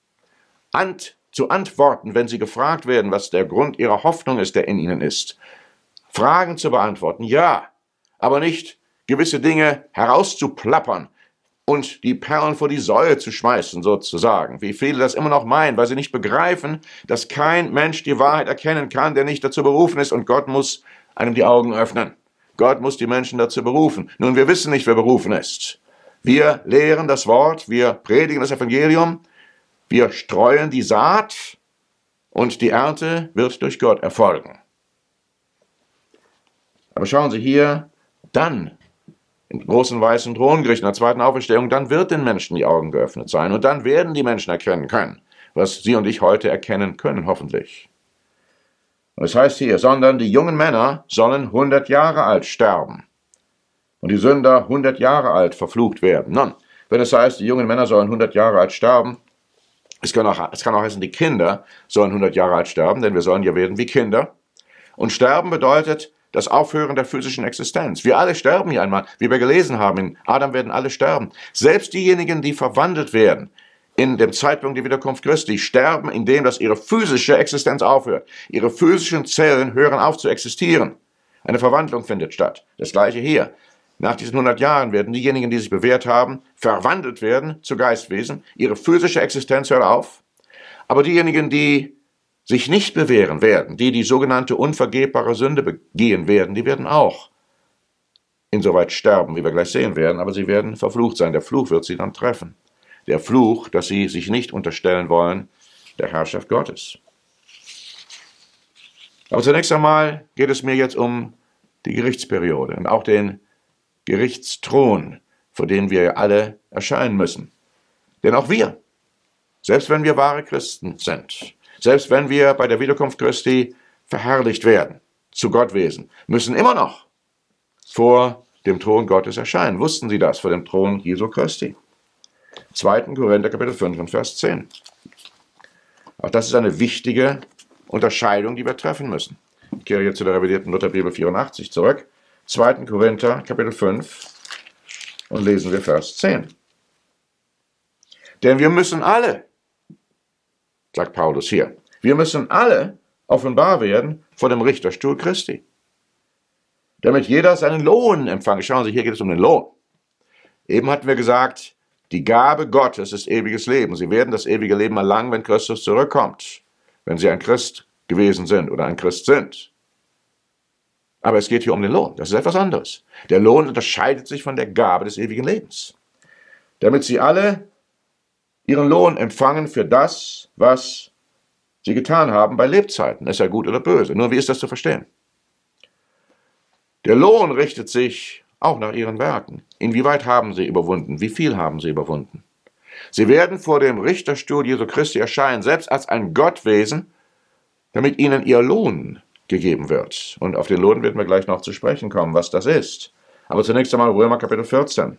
Zu antworten, wenn sie gefragt werden, was der Grund ihrer Hoffnung ist, der in ihnen ist. Fragen zu beantworten, ja, aber nicht gewisse Dinge herauszuplappern und die Perlen vor die Säue zu schmeißen, sozusagen, wie viele das immer noch meinen, weil sie nicht begreifen, dass kein Mensch die Wahrheit erkennen kann, der nicht dazu berufen ist, und Gott muss einem die Augen öffnen. Gott muss die Menschen dazu berufen. Nun, wir wissen nicht, wer berufen ist. Wir lehren das Wort, wir predigen das Evangelium, wir streuen die Saat und die Ernte wird durch Gott erfolgen. Aber schauen Sie hier, dann im großen weißen Throngericht in der zweiten Auferstehung, dann wird den Menschen die Augen geöffnet sein und dann werden die Menschen erkennen können, was Sie und ich heute erkennen können, hoffentlich. Und es heißt hier, sondern die jungen Männer sollen 100 Jahre alt sterben und die Sünder 100 Jahre alt verflucht werden. Nun, wenn es heißt, die jungen Männer sollen 100 Jahre alt sterben, es kann auch heißen, die Kinder sollen 100 Jahre alt sterben, denn wir sollen ja werden wie Kinder. Und sterben bedeutet, das Aufhören der physischen Existenz. Wir alle sterben hier einmal, wie wir gelesen haben. In Adam werden alle sterben. Selbst diejenigen, die verwandelt werden, in dem Zeitpunkt der Wiederkunft Christi, sterben, indem dass ihre physische Existenz aufhört. Ihre physischen Zellen hören auf zu existieren. Eine Verwandlung findet statt. Das gleiche hier. Nach diesen 100 Jahren werden diejenigen, die sich bewährt haben, verwandelt werden zu Geistwesen. Ihre physische Existenz hört auf. Aber diejenigen, die sich nicht bewähren werden, die sogenannte unvergebbare Sünde begehen werden, die werden auch insoweit sterben, wie wir gleich sehen werden, aber sie werden verflucht sein. Der Fluch wird sie dann treffen. Der Fluch, dass sie sich nicht unterstellen wollen der Herrschaft Gottes. Aber zunächst einmal geht es mir jetzt um die Gerichtsperiode und auch den Gerichtsthron, vor dem wir alle erscheinen müssen. Denn auch wir, selbst wenn wir wahre Christen sind, selbst wenn wir bei der Wiederkunft Christi verherrlicht werden, zu Gottwesen, müssen immer noch vor dem Thron Gottes erscheinen. Wussten Sie das, vor dem Thron Jesu Christi? 2. Korinther Kapitel 5 und Vers 10. Auch das ist eine wichtige Unterscheidung, die wir treffen müssen. Ich kehre jetzt zu der revidierten Lutherbibel 84 zurück. 2. Korinther Kapitel 5 und lesen wir Vers 10. Denn wir müssen alle, sagt Paulus hier, wir müssen alle offenbar werden vor dem Richterstuhl Christi, damit jeder seinen Lohn empfange. Schauen Sie, hier geht es um den Lohn. Eben hatten wir gesagt, die Gabe Gottes ist ewiges Leben. Sie werden das ewige Leben erlangen, wenn Christus zurückkommt, wenn Sie ein Christ gewesen sind oder ein Christ sind. Aber es geht hier um den Lohn. Das ist etwas anderes. Der Lohn unterscheidet sich von der Gabe des ewigen Lebens. Damit Sie alle ihren Lohn empfangen für das, was Sie getan haben bei Lebzeiten. Ist er gut oder böse? Nur wie ist das zu verstehen? Der Lohn richtet sich auch nach ihren Werken. Inwieweit haben sie überwunden? Wie viel haben sie überwunden? Sie werden vor dem Richterstuhl Jesu Christi erscheinen, selbst als ein Gottwesen, damit ihnen ihr Lohn gegeben wird. Und auf den Lohn werden wir gleich noch zu sprechen kommen, was das ist. Aber zunächst einmal Römer Kapitel 14.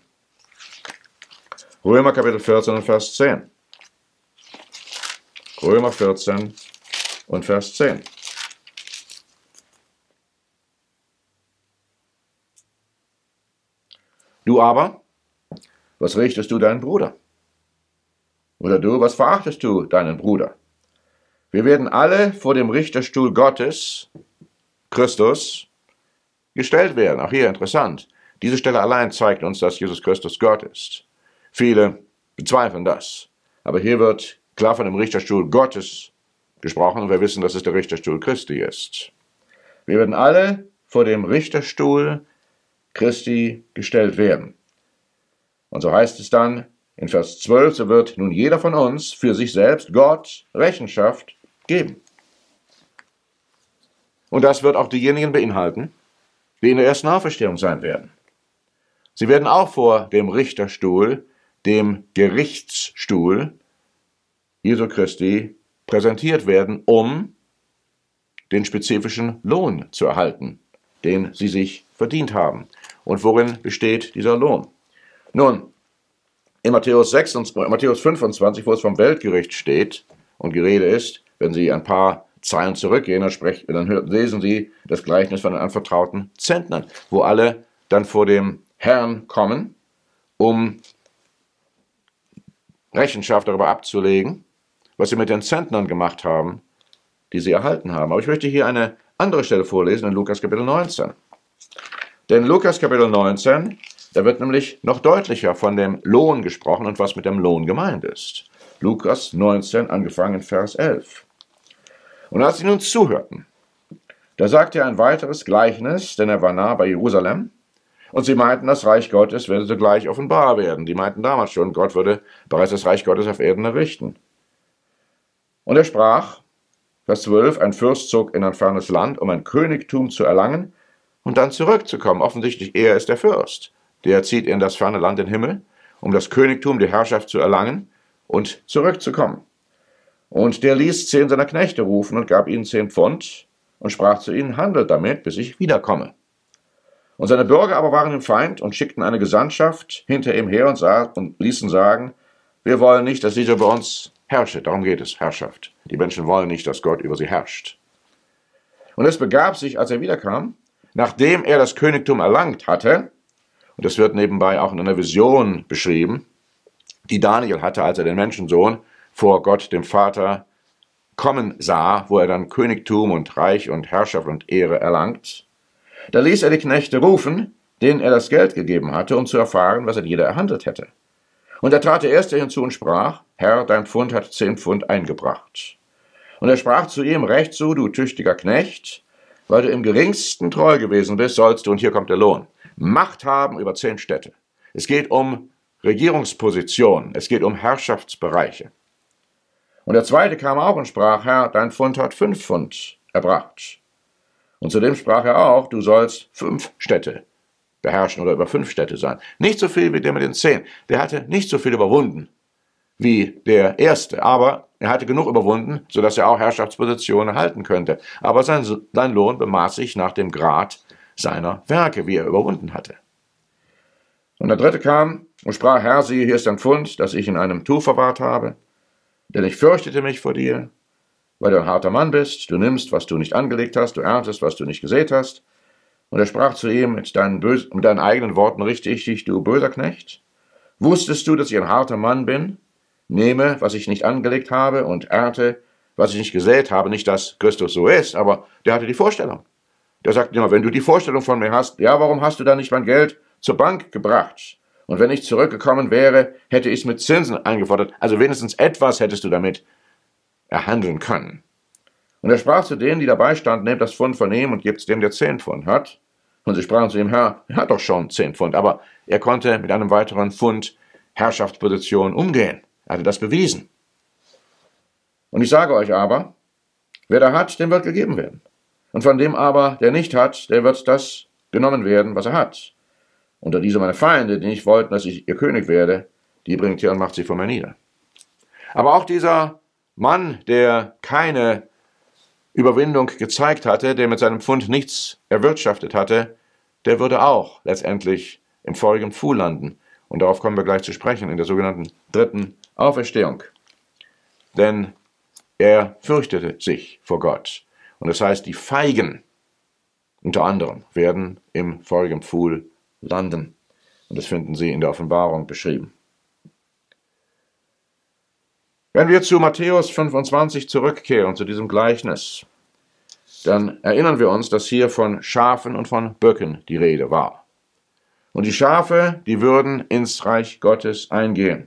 Römer Kapitel 14 und Vers 10. Römer 14 und Vers 10. Du aber, was richtest du deinen Bruder? Oder du, was verachtest du deinen Bruder? Wir werden alle vor dem Richterstuhl Gottes, Christus, gestellt werden. Auch hier interessant. Diese Stelle allein zeigt uns, dass Jesus Christus Gott ist. Viele bezweifeln das. Aber hier wird klar von dem Richterstuhl Gottes gesprochen und wir wissen, dass es der Richterstuhl Christi ist. Wir werden alle vor dem Richterstuhl Christi gestellt werden. Und so heißt es dann in Vers 12, so wird nun jeder von uns für sich selbst Gott Rechenschaft geben. Und das wird auch diejenigen beinhalten, die in der ersten Auferstehung sein werden. Sie werden auch vor dem Richterstuhl, dem Gerichtsstuhl Jesu Christi präsentiert werden, um den spezifischen Lohn zu erhalten, den sie sich verdient haben. Und worin besteht dieser Lohn? Nun, in Matthäus 25, wo es vom Weltgericht steht und die Rede ist, wenn Sie ein paar Zeilen zurückgehen, dann lesen Sie das Gleichnis von den anvertrauten Zentnern, wo alle dann vor dem Herrn kommen, um Rechenschaft darüber abzulegen, was sie mit den Zentnern gemacht haben, die sie erhalten haben. Aber ich möchte hier eine andere Stelle vorlesen in Lukas Kapitel 19. Denn in Lukas Kapitel 19, da wird nämlich noch deutlicher von dem Lohn gesprochen und was mit dem Lohn gemeint ist. Lukas 19, angefangen in Vers 11. Und als sie nun zuhörten, da sagte er ein weiteres Gleichnis, denn er war nah bei Jerusalem, und sie meinten, das Reich Gottes werde sogleich offenbar werden. Die meinten damals schon, Gott würde bereits das Reich Gottes auf Erden errichten. Und er sprach, Vers 12, ein Fürst zog in ein fernes Land, um ein Königtum zu erlangen und dann zurückzukommen. Offensichtlich, er ist der Fürst. Der zieht in das ferne Land den Himmel, um das Königtum, die Herrschaft zu erlangen und zurückzukommen. Und der ließ 10 seiner Knechte rufen und gab ihnen 10 Pfund und sprach zu ihnen, handelt damit, bis ich wiederkomme. Und seine Bürger aber waren ihm Feind und schickten eine Gesandtschaft hinter ihm her und ließen sagen, wir wollen nicht, dass dieser über uns herrsche. Darum geht es, Herrschaft. Die Menschen wollen nicht, dass Gott über sie herrscht. Und es begab sich, als er wiederkam, nachdem er das Königtum erlangt hatte, und das wird nebenbei auch in einer Vision beschrieben, die Daniel hatte, als er den Menschensohn vor Gott, dem Vater, kommen sah, wo er dann Königtum und Reich und Herrschaft und Ehre erlangt. Da ließ er die Knechte rufen, denen er das Geld gegeben hatte, um zu erfahren, was jeder erhandelt hätte. Und da trat der Erste hinzu und sprach: Herr, dein Pfund hat 10 Pfund eingebracht. Und er sprach zu ihm: Recht so, du tüchtiger Knecht, weil du im geringsten treu gewesen bist, sollst du, und hier kommt der Lohn, Macht haben über 10 Städte. Es geht um Regierungspositionen, es geht um Herrschaftsbereiche. Und der Zweite kam auch und sprach: Herr, dein Pfund hat 5 Pfund erbracht. Und zudem sprach er auch: Du sollst 5 Städte beherrschen oder über 5 Städte sein. Nicht so viel wie der mit den 10. Der hatte nicht so viel überwunden wie der Erste, aber er hatte genug überwunden, sodass er auch Herrschaftspositionen erhalten könnte. Aber sein Lohn bemaß sich nach dem Grad seiner Werke, wie er überwunden hatte. Und der Dritte kam und sprach: Herr, siehe, hier ist ein Pfund, das ich in einem Tuch verwahrt habe, denn ich fürchtete mich vor dir, weil du ein harter Mann bist. Du nimmst, was du nicht angelegt hast, du erntest, was du nicht gesät hast. Und er sprach zu ihm: mit deinen eigenen Worten richte ich dich, du böser Knecht. Wusstest du, dass ich ein harter Mann bin? Nehme, was ich nicht angelegt habe, und ernte, was ich nicht gesät habe. Nicht, dass Christus so ist, aber der hatte die Vorstellung. Der sagt immer: wenn du die Vorstellung von mir hast, ja, warum hast du dann nicht mein Geld zur Bank gebracht? Und wenn ich zurückgekommen wäre, hätte ich es mit Zinsen eingefordert. Also wenigstens etwas hättest du damit erhandeln können. Und er sprach zu denen, die dabei standen: Nehmt das Pfund von ihm und gebt es dem, der 10 Pfund hat. Und sie sprachen zu ihm: Herr, er hat doch schon 10 Pfund. Aber er konnte mit einem weiteren Pfund Herrschaftsposition umgehen. Er hatte das bewiesen. Und ich sage euch aber, wer da hat, dem wird gegeben werden. Und von dem aber, der nicht hat, der wird das genommen werden, was er hat. Und da diese meine Feinde, die nicht wollten, dass ich ihr König werde, die bringt ihr und macht sie vor mir nieder. Aber auch dieser Mann, der keine Überwindung gezeigt hatte, der mit seinem Pfund nichts erwirtschaftet hatte, der würde auch letztendlich im feurigen Pfuhl landen. Und darauf kommen wir gleich zu sprechen, in der sogenannten dritten Auferstehung. Denn er fürchtete sich vor Gott. Und das heißt, die Feigen, unter anderem, werden im feurigen Pfuhl landen. Und das finden Sie in der Offenbarung beschrieben. Wenn wir zu Matthäus 25 zurückkehren, zu diesem Gleichnis, dann erinnern wir uns, dass hier von Schafen und von Böcken die Rede war. Und die Schafe, die würden ins Reich Gottes eingehen.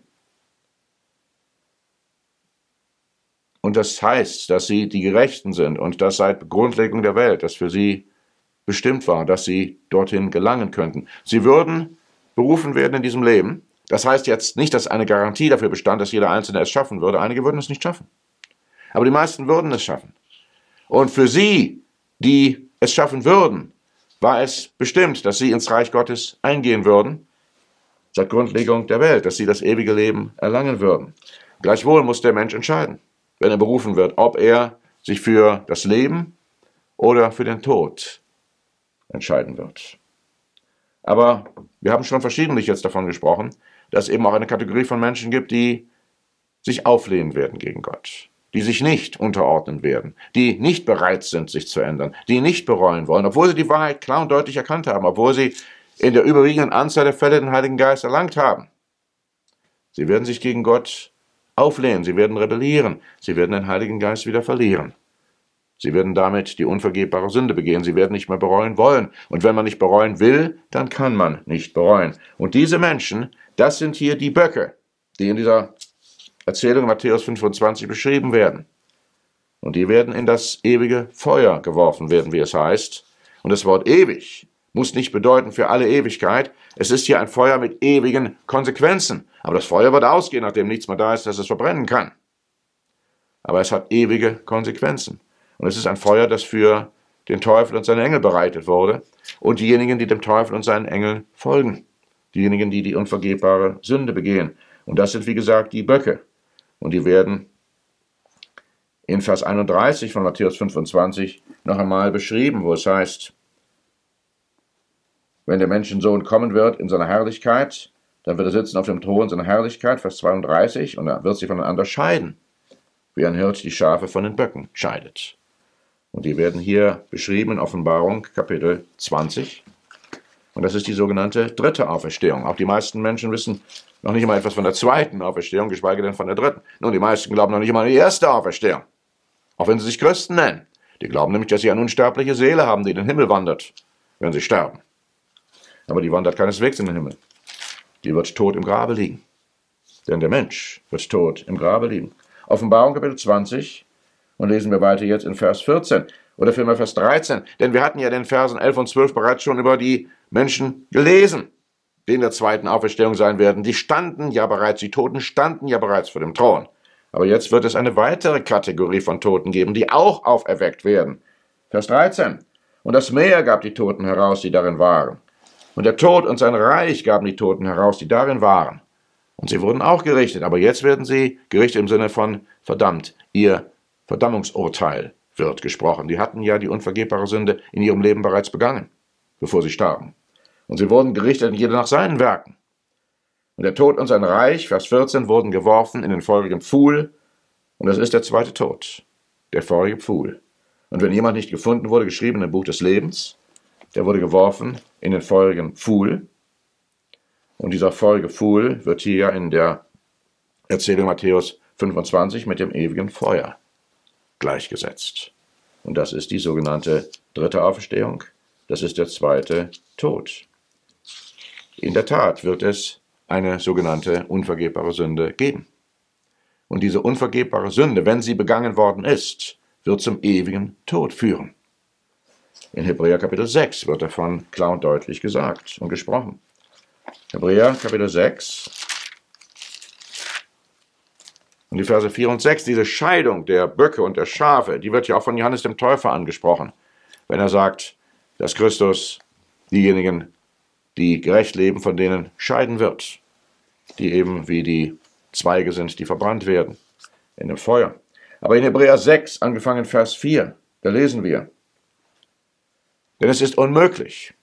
Und das heißt, dass sie die Gerechten sind und dass seit Grundlegung der Welt, das für sie bestimmt war, dass sie dorthin gelangen könnten. Sie würden berufen werden in diesem Leben. Das heißt jetzt nicht, dass eine Garantie dafür bestand, dass jeder Einzelne es schaffen würde. Einige würden es nicht schaffen. Aber die meisten würden es schaffen. Und für sie, die es schaffen würden, war es bestimmt, dass sie ins Reich Gottes eingehen würden, seit Grundlegung der Welt, dass sie das ewige Leben erlangen würden. Gleichwohl muss der Mensch entscheiden, wenn er berufen wird, ob er sich für das Leben oder für den Tod entscheiden wird. Aber wir haben schon verschiedentlich jetzt davon gesprochen, dass es eben auch eine Kategorie von Menschen gibt, die sich auflehnen werden gegen Gott, die sich nicht unterordnen werden, die nicht bereit sind, sich zu ändern, die nicht bereuen wollen, obwohl sie die Wahrheit klar und deutlich erkannt haben, obwohl sie in der überwiegenden Anzahl der Fälle den Heiligen Geist erlangt haben. Sie werden sich gegen Gott auflehnen, sie werden rebellieren, sie werden den Heiligen Geist wieder verlieren. Sie werden damit die unvergebbare Sünde begehen, sie werden nicht mehr bereuen wollen. Und wenn man nicht bereuen will, dann kann man nicht bereuen. Und diese Menschen, das sind hier die Böcke, die in dieser Erzählung Matthäus 25 beschrieben werden. Und die werden in das ewige Feuer geworfen werden, wie es heißt. Und das Wort ewig muss nicht bedeuten für alle Ewigkeit. Es ist hier ein Feuer mit ewigen Konsequenzen. Aber das Feuer wird ausgehen, nachdem nichts mehr da ist, dass es verbrennen kann. Aber es hat ewige Konsequenzen. Und es ist ein Feuer, das für den Teufel und seine Engel bereitet wurde. Und diejenigen, die dem Teufel und seinen Engeln folgen. Diejenigen, die die unvergebbare Sünde begehen. Und das sind, wie gesagt, die Böcke. Und die werden in Vers 31 von Matthäus 25 noch einmal beschrieben, wo es heißt: Wenn der Menschensohn kommen wird in seiner Herrlichkeit, dann wird er sitzen auf dem Thron seiner Herrlichkeit, Vers 32, und er wird sie voneinander scheiden, wie ein Hirt die Schafe von den Böcken scheidet. Und die werden hier beschrieben in Offenbarung Kapitel 20. Und das ist die sogenannte dritte Auferstehung. Auch die meisten Menschen wissen noch nicht einmal etwas von der zweiten Auferstehung, geschweige denn von der dritten. Nun, die meisten glauben noch nicht einmal an die erste Auferstehung. Auch wenn sie sich Christen nennen. Die glauben nämlich, dass sie eine unsterbliche Seele haben, die in den Himmel wandert, wenn sie sterben. Aber die wandert keineswegs in den Himmel. Die wird tot im Grabe liegen. Denn der Mensch wird tot im Grabe liegen. Offenbarung Kapitel 20 und lesen wir weiter jetzt in Vers 14 oder vielmehr Vers 13. Denn wir hatten ja in den Versen 11 und 12 bereits schon über die Menschen gelesen, die in der zweiten Auferstehung sein werden. Die standen ja bereits, die Toten standen ja bereits vor dem Thron. Aber jetzt wird es eine weitere Kategorie von Toten geben, die auch auferweckt werden. Vers 13. Und das Meer gab die Toten heraus, die darin waren. Und der Tod und sein Reich gaben die Toten heraus, die darin waren. Und sie wurden auch gerichtet, aber jetzt werden sie gerichtet im Sinne von verdammt. Ihr Verdammungsurteil wird gesprochen. Die hatten ja die unvergebbare Sünde in ihrem Leben bereits begangen, bevor sie starben. Und sie wurden gerichtet, jeder nach seinen Werken. Und der Tod und sein Reich, Vers 14, wurden geworfen in den feurigen Pfuhl. Und das ist der zweite Tod, der feurige Pfuhl. Und wenn jemand nicht gefunden wurde, geschrieben im Buch des Lebens, der wurde geworfen in den feurigen Pfuhl. Und dieser feurige Pfuhl wird hier in der Erzählung Matthäus 25 mit dem ewigen Feuer gleichgesetzt. Und das ist die sogenannte dritte Auferstehung. Das ist der zweite Tod. In der Tat wird es eine sogenannte unvergebbare Sünde geben. Und diese unvergebbare Sünde, wenn sie begangen worden ist, wird zum ewigen Tod führen. In Hebräer Kapitel 6 wird davon klar und deutlich gesagt und gesprochen. Hebräer Kapitel 6 und die Verse 4 und 6, diese Scheidung der Böcke und der Schafe, die wird ja auch von Johannes dem Täufer angesprochen, wenn er sagt, dass Christus diejenigen, die gerecht leben, von denen scheiden wird, die eben wie die Zweige sind, die verbrannt werden in dem Feuer. Aber in Hebräer 6, angefangen Vers 4, da lesen wir, denn es ist unmöglich,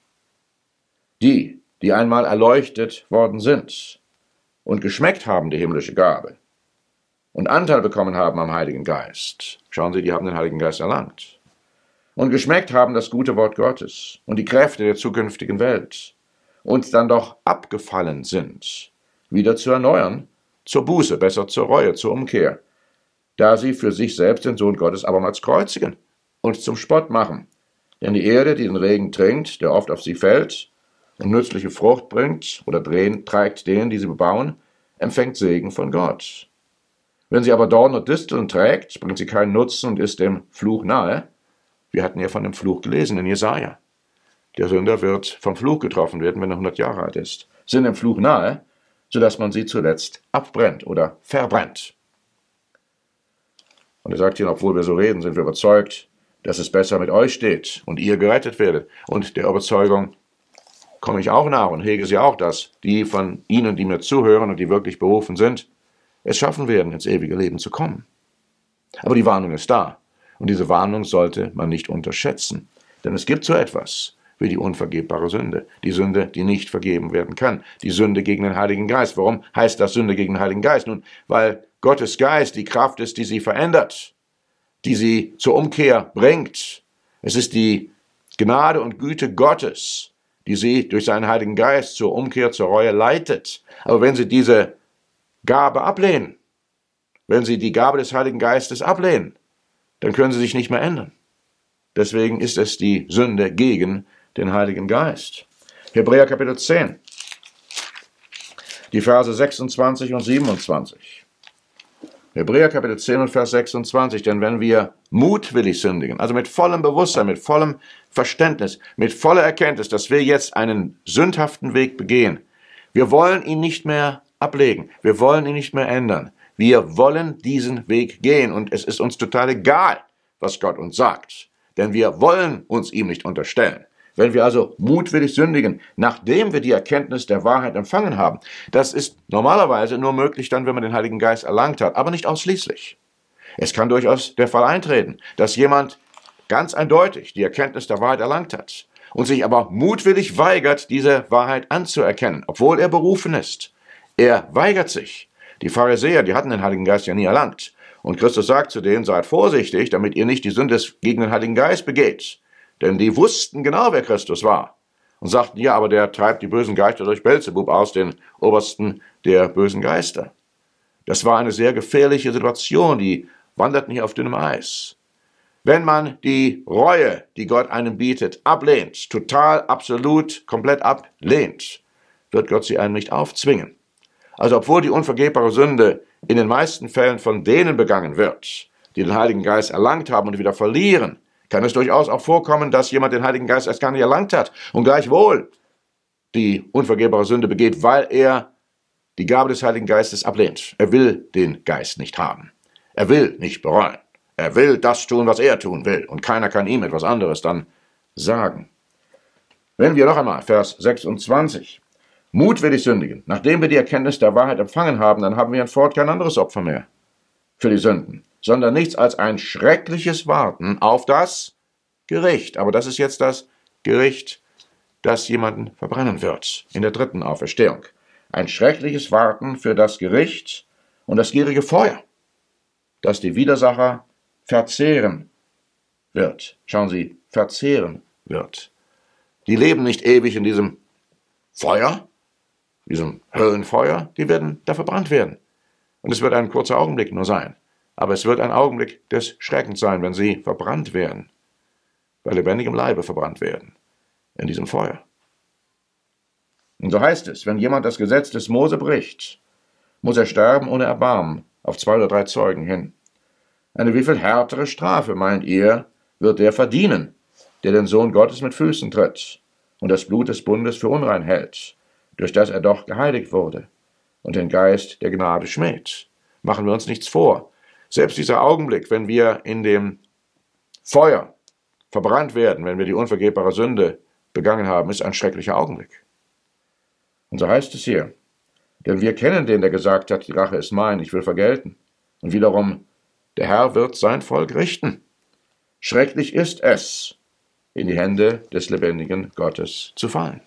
die einmal erleuchtet worden sind und geschmeckt haben die himmlische Gabe und Anteil bekommen haben am Heiligen Geist. Schauen Sie, die haben den Heiligen Geist erlangt. Und geschmeckt haben das gute Wort Gottes und die Kräfte der zukünftigen Welt und dann doch abgefallen sind, wieder zu erneuern, zur Buße, besser zur Reue, zur Umkehr, da sie für sich selbst den Sohn Gottes abermals kreuzigen und zum Spott machen. Denn die Erde, die den Regen trinkt, der oft auf sie fällt und nützliche Frucht bringt oder trägt denen, die sie bebauen, empfängt Segen von Gott. Wenn sie aber Dorn und Disteln trägt, bringt sie keinen Nutzen und ist dem Fluch nahe. Wir hatten ja von dem Fluch gelesen in Jesaja. Der Sünder wird vom Fluch getroffen werden, wenn er 100 Jahre alt ist. Sind dem Fluch nahe, sodass man sie zuletzt abbrennt oder verbrennt. Und er sagt hier, obwohl wir so reden, sind wir überzeugt, dass es besser mit euch steht und ihr gerettet werdet. Und der Überzeugung komme ich auch nach und hege sie auch, dass die von Ihnen, die mir zuhören und die wirklich berufen sind, es schaffen werden, ins ewige Leben zu kommen. Aber die Warnung ist da. Und diese Warnung sollte man nicht unterschätzen. Denn es gibt so etwas wie die unvergebbare Sünde. Die Sünde, die nicht vergeben werden kann. Die Sünde gegen den Heiligen Geist. Warum heißt das Sünde gegen den Heiligen Geist? Nun, weil Gottes Geist die Kraft ist, die sie verändert, die sie zur Umkehr bringt. Es ist die Gnade und Güte Gottes, die sie durch seinen Heiligen Geist zur Umkehr, zur Reue leitet. Aber wenn sie diese Gabe ablehnen, wenn sie die Gabe des Heiligen Geistes ablehnen, dann können sie sich nicht mehr ändern. Deswegen ist es die Sünde gegen den Heiligen Geist. Hebräer Kapitel 10, die Verse 26 und 27. Hebräer Kapitel 10 und Vers 26, denn wenn wir mutwillig sündigen, also mit vollem Bewusstsein, mit vollem Verständnis, mit voller Erkenntnis, dass wir jetzt einen sündhaften Weg begehen, wir wollen ihn nicht mehr ablegen, wir wollen ihn nicht mehr ändern, wir wollen diesen Weg gehen und es ist uns total egal, was Gott uns sagt, denn wir wollen uns ihm nicht unterstellen. Wenn wir also mutwillig sündigen, nachdem wir die Erkenntnis der Wahrheit empfangen haben, das ist normalerweise nur möglich dann, wenn man den Heiligen Geist erlangt hat, aber nicht ausschließlich. Es kann durchaus der Fall eintreten, dass jemand ganz eindeutig die Erkenntnis der Wahrheit erlangt hat und sich aber mutwillig weigert, diese Wahrheit anzuerkennen, obwohl er berufen ist. Er weigert sich. Die Pharisäer, die hatten den Heiligen Geist ja nie erlangt. Und Christus sagt zu denen, seid vorsichtig, damit ihr nicht die Sünde gegen den Heiligen Geist begeht. Denn die wussten genau, wer Christus war. Und sagten, ja, aber der treibt die bösen Geister durch Beelzebub aus, den Obersten der bösen Geister. Das war eine sehr gefährliche Situation, die wanderten hier auf dünnem Eis. Wenn man die Reue, die Gott einem bietet, ablehnt, total, absolut, komplett ablehnt, wird Gott sie einem nicht aufzwingen. Also obwohl die unvergebbare Sünde in den meisten Fällen von denen begangen wird, die den Heiligen Geist erlangt haben und wieder verlieren, kann es durchaus auch vorkommen, dass jemand den Heiligen Geist erst gar nicht erlangt hat und gleichwohl die unvergebbare Sünde begeht, weil er die Gabe des Heiligen Geistes ablehnt. Er will den Geist nicht haben. Er will nicht bereuen. Er will das tun, was er tun will. Und keiner kann ihm etwas anderes dann sagen. Wenn wir noch einmal, Vers 26, mutwillig sündigen, nachdem wir die Erkenntnis der Wahrheit empfangen haben, dann haben wir fort kein anderes Opfer mehr für die Sünden, sondern nichts als ein schreckliches Warten auf das Gericht. Aber das ist jetzt das Gericht, das jemanden verbrennen wird in der dritten Auferstehung. Ein schreckliches Warten für das Gericht und das gierige Feuer, das die Widersacher verzehren wird. Schauen Sie, verzehren wird. Die leben nicht ewig in diesem Feuer, diesem Höllenfeuer, die werden da verbrannt werden. Und es wird ein kurzer Augenblick nur sein. Aber es wird ein Augenblick des Schreckens sein, wenn sie verbrannt werden, bei lebendigem Leibe verbrannt werden, in diesem Feuer. Und so heißt es, wenn jemand das Gesetz des Mose bricht, muss er sterben ohne Erbarmen, auf 2 oder 3 Zeugen hin. Eine wie viel härtere Strafe, meint ihr, wird der verdienen, der den Sohn Gottes mit Füßen tritt und das Blut des Bundes für unrein hält, durch das er doch geheiligt wurde und den Geist der Gnade schmäht. Machen wir uns nichts vor. Selbst dieser Augenblick, wenn wir in dem Feuer verbrannt werden, wenn wir die unvergebbare Sünde begangen haben, ist ein schrecklicher Augenblick. Und so heißt es hier, denn wir kennen den, der gesagt hat, die Rache ist mein, ich will vergelten. Und wiederum, der Herr wird sein Volk richten. Schrecklich ist es, in die Hände des lebendigen Gottes zu fallen.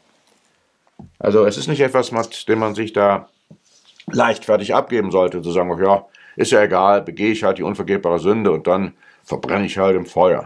Also es ist nicht etwas, mit dem man sich da leichtfertig abgeben sollte, zu sagen, ja, ist ja egal, begehe ich halt die unvergebbare Sünde und dann verbrenne ich halt im Feuer.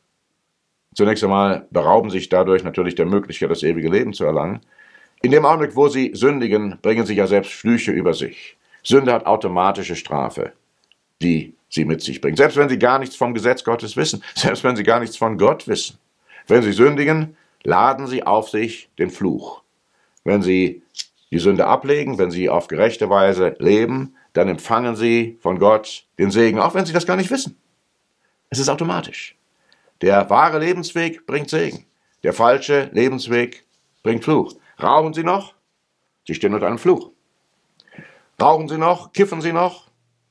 Zunächst einmal berauben sich dadurch natürlich der Möglichkeit, das ewige Leben zu erlangen. In dem Augenblick, wo sie sündigen, bringen sie ja selbst Flüche über sich. Sünde hat automatische Strafe, die sie mit sich bringt. Selbst wenn sie gar nichts vom Gesetz Gottes wissen, selbst wenn sie gar nichts von Gott wissen. Wenn sie sündigen, laden sie auf sich den Fluch. Wenn sie die Sünde ablegen, wenn sie auf gerechte Weise leben, dann empfangen sie von Gott den Segen, auch wenn sie das gar nicht wissen. Es ist automatisch. Der wahre Lebensweg bringt Segen. Der falsche Lebensweg bringt Fluch. Rauchen Sie noch? Sie stehen unter einem Fluch. Rauchen Sie noch? Kiffen Sie noch?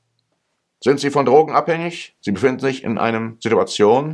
Sind Sie von Drogen abhängig? Sie befinden sich in einer Situation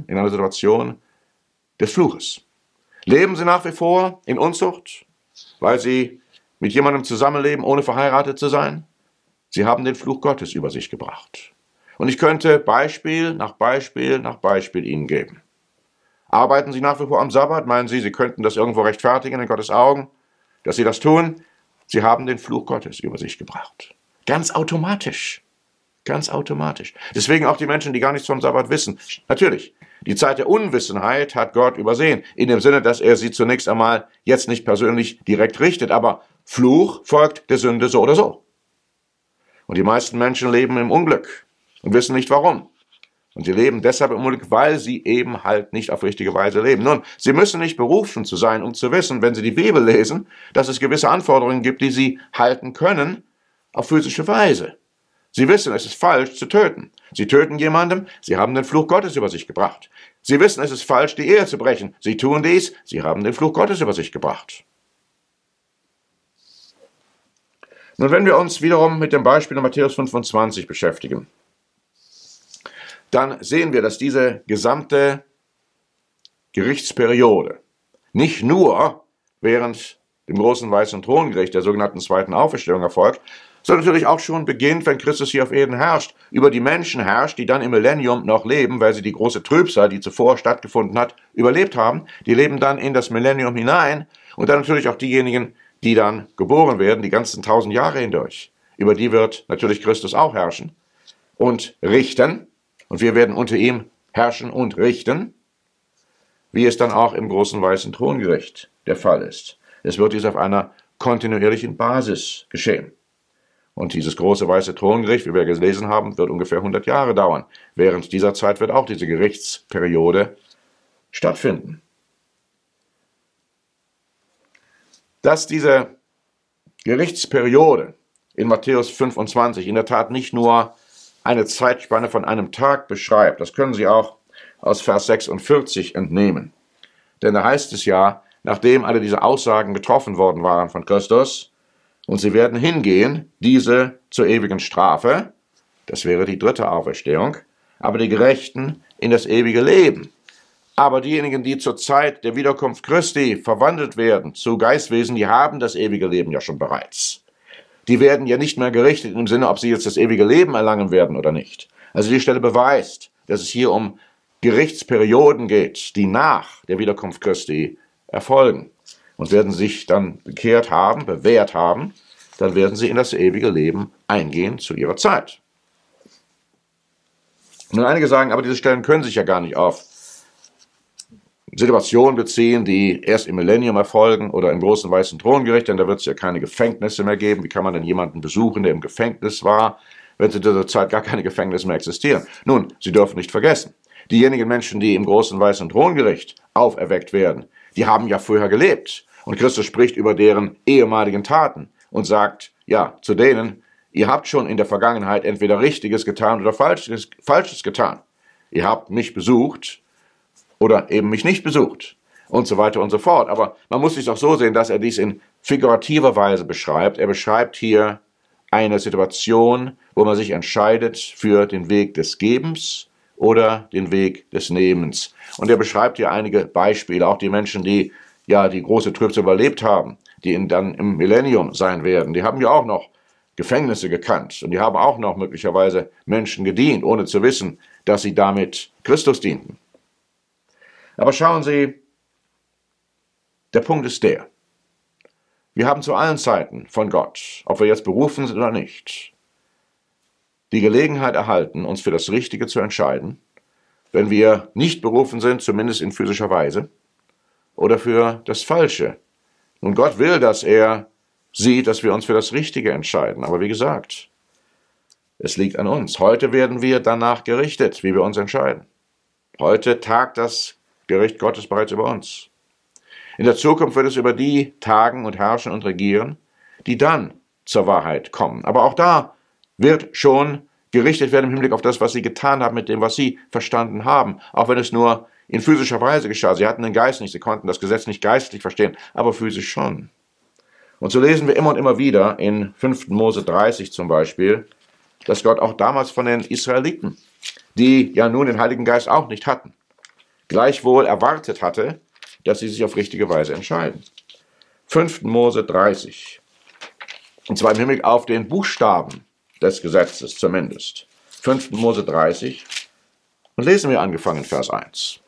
des Fluches. Leben Sie nach wie vor in Unzucht, weil Sie mit jemandem zusammenleben, ohne verheiratet zu sein? Sie haben den Fluch Gottes über sich gebracht. Und ich könnte Beispiel nach Beispiel nach Beispiel Ihnen geben. Arbeiten Sie nach wie vor am Sabbat? Meinen Sie, Sie könnten das irgendwo rechtfertigen in Gottes Augen, dass Sie das tun? Sie haben den Fluch Gottes über sich gebracht. Ganz automatisch. Ganz automatisch. Deswegen auch die Menschen, die gar nichts vom Sabbat wissen. Natürlich, die Zeit der Unwissenheit hat Gott übersehen, in dem Sinne, dass er sie zunächst einmal jetzt nicht persönlich direkt richtet, aber Fluch folgt der Sünde so oder so. Und die meisten Menschen leben im Unglück und wissen nicht warum. Und sie leben deshalb im Unglück, weil sie eben halt nicht auf richtige Weise leben. Nun, sie müssen nicht berufen zu sein, um zu wissen, wenn sie die Bibel lesen, dass es gewisse Anforderungen gibt, die sie halten können, auf physische Weise. Sie wissen, es ist falsch zu töten. Sie töten jemandem, sie haben den Fluch Gottes über sich gebracht. Sie wissen, es ist falsch, die Ehe zu brechen. Sie tun dies, sie haben den Fluch Gottes über sich gebracht. Nun, wenn wir uns wiederum mit dem Beispiel in Matthäus 25 beschäftigen, dann sehen wir, dass diese gesamte Gerichtsperiode nicht nur während dem großen weißen Throngericht der sogenannten zweiten Auferstehung erfolgt, sondern natürlich auch schon beginnt, wenn Christus hier auf Erden herrscht, über die Menschen herrscht, die dann im Millennium noch leben, weil sie die große Trübsal, die zuvor stattgefunden hat, überlebt haben. Die leben dann in das Millennium hinein und dann natürlich auch diejenigen, die dann geboren werden, die ganzen 1000 Jahre hindurch. Über die wird natürlich Christus auch herrschen. und richten. Und wir werden unter ihm herrschen und richten, wie es dann auch im großen weißen Throngericht der Fall ist. Es wird dies auf einer kontinuierlichen Basis geschehen. Und dieses große weiße Throngericht, wie wir gelesen haben, wird ungefähr 100 Jahre dauern. Während dieser Zeit wird auch diese Gerichtsperiode stattfinden. Dass diese Gerichtsperiode in Matthäus 25 in der Tat nicht nur eine Zeitspanne von einem Tag beschreibt, das können Sie auch aus Vers 46 entnehmen. Denn da heißt es ja, nachdem alle diese Aussagen getroffen worden waren von Christus, und sie werden hingehen, diese zur ewigen Strafe, das wäre die dritte Auferstehung, aber die Gerechten in das ewige Leben. Aber diejenigen, die zur Zeit der Wiederkunft Christi verwandelt werden zu Geistwesen, die haben das ewige Leben ja schon bereits. Die werden ja nicht mehr gerichtet im Sinne, ob sie jetzt das ewige Leben erlangen werden oder nicht. Also die Stelle beweist, dass es hier um Gerichtsperioden geht, die nach der Wiederkunft Christi erfolgen. Und werden sich dann bekehrt haben, bewährt haben, dann werden sie in das ewige Leben eingehen zu ihrer Zeit. Nun, einige sagen, aber diese Stellen können sich ja gar nicht auf Situationen beziehen, die erst im Millennium erfolgen oder im großen weißen Throngericht, denn da wird es ja keine Gefängnisse mehr geben. Wie kann man denn jemanden besuchen, der im Gefängnis war, wenn zu dieser Zeit gar keine Gefängnisse mehr existieren? Nun, Sie dürfen nicht vergessen, diejenigen Menschen, die im großen weißen Throngericht auferweckt werden, die haben ja vorher gelebt. Und Christus spricht über deren ehemaligen Taten und sagt, ja, zu denen, ihr habt schon in der Vergangenheit entweder Richtiges getan oder Falsches getan. Ihr habt mich besucht oder eben mich nicht besucht und so weiter und so fort. Aber man muss sich auch so sehen, dass er dies in figurativer Weise beschreibt. Er beschreibt hier eine Situation, wo man sich entscheidet für den Weg des Gebens oder den Weg des Nehmens. Und er beschreibt hier einige Beispiele, auch die Menschen, die ja die große Trübsal überlebt haben, die dann im Millennium sein werden. Die haben ja auch noch Gefängnisse gekannt und die haben auch noch möglicherweise Menschen gedient, ohne zu wissen, dass sie damit Christus dienten. Aber schauen Sie, der Punkt ist der: Wir haben zu allen Zeiten von Gott, ob wir jetzt berufen sind oder nicht, die Gelegenheit erhalten, uns für das Richtige zu entscheiden, wenn wir nicht berufen sind, zumindest in physischer Weise, oder für das Falsche. Und Gott will, dass er sieht, dass wir uns für das Richtige entscheiden. Aber wie gesagt, es liegt an uns. Heute werden wir danach gerichtet, wie wir uns entscheiden. Heute tagt das Gericht Gottes bereits über uns. In der Zukunft wird es über die tagen und herrschen und regieren, die dann zur Wahrheit kommen. Aber auch da wird schon gerichtet werden im Hinblick auf das, was sie getan haben, mit dem, was sie verstanden haben. Auch wenn es nur in physischer Weise geschah. Sie hatten den Geist nicht, sie konnten das Gesetz nicht geistlich verstehen, aber physisch schon. Und so lesen wir immer und immer wieder in 5. Mose 30 zum Beispiel, dass Gott auch damals von den Israeliten, die ja nun den Heiligen Geist auch nicht hatten, gleichwohl erwartet hatte, dass sie sich auf richtige Weise entscheiden. 5. Mose 30. Und zwar im Hinblick auf den Buchstaben des Gesetzes zumindest. 5. Mose 30. Und lesen wir angefangen Vers 1.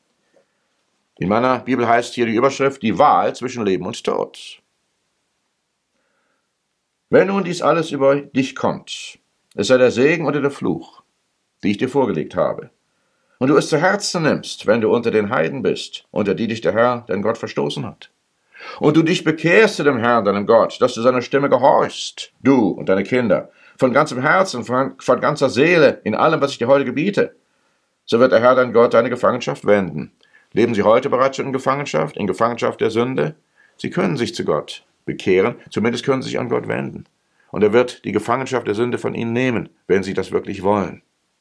In meiner Bibel heißt hier die Überschrift, die Wahl zwischen Leben und Tod. Wenn nun dies alles über dich kommt, es sei der Segen oder der Fluch, die ich dir vorgelegt habe, und du es zu Herzen nimmst, wenn du unter den Heiden bist, unter die dich der Herr, dein Gott, verstoßen hat, und du dich bekehrst zu dem Herrn, deinem Gott, dass du seiner Stimme gehorchst, du und deine Kinder, von ganzem Herzen, von ganzer Seele, in allem, was ich dir heute gebiete, so wird der Herr, dein Gott, deine Gefangenschaft wenden. Leben Sie heute bereits schon in Gefangenschaft der Sünde? Sie können sich zu Gott bekehren, zumindest können Sie sich an Gott wenden. Und er wird die Gefangenschaft der Sünde von Ihnen nehmen, wenn Sie das wirklich wollen.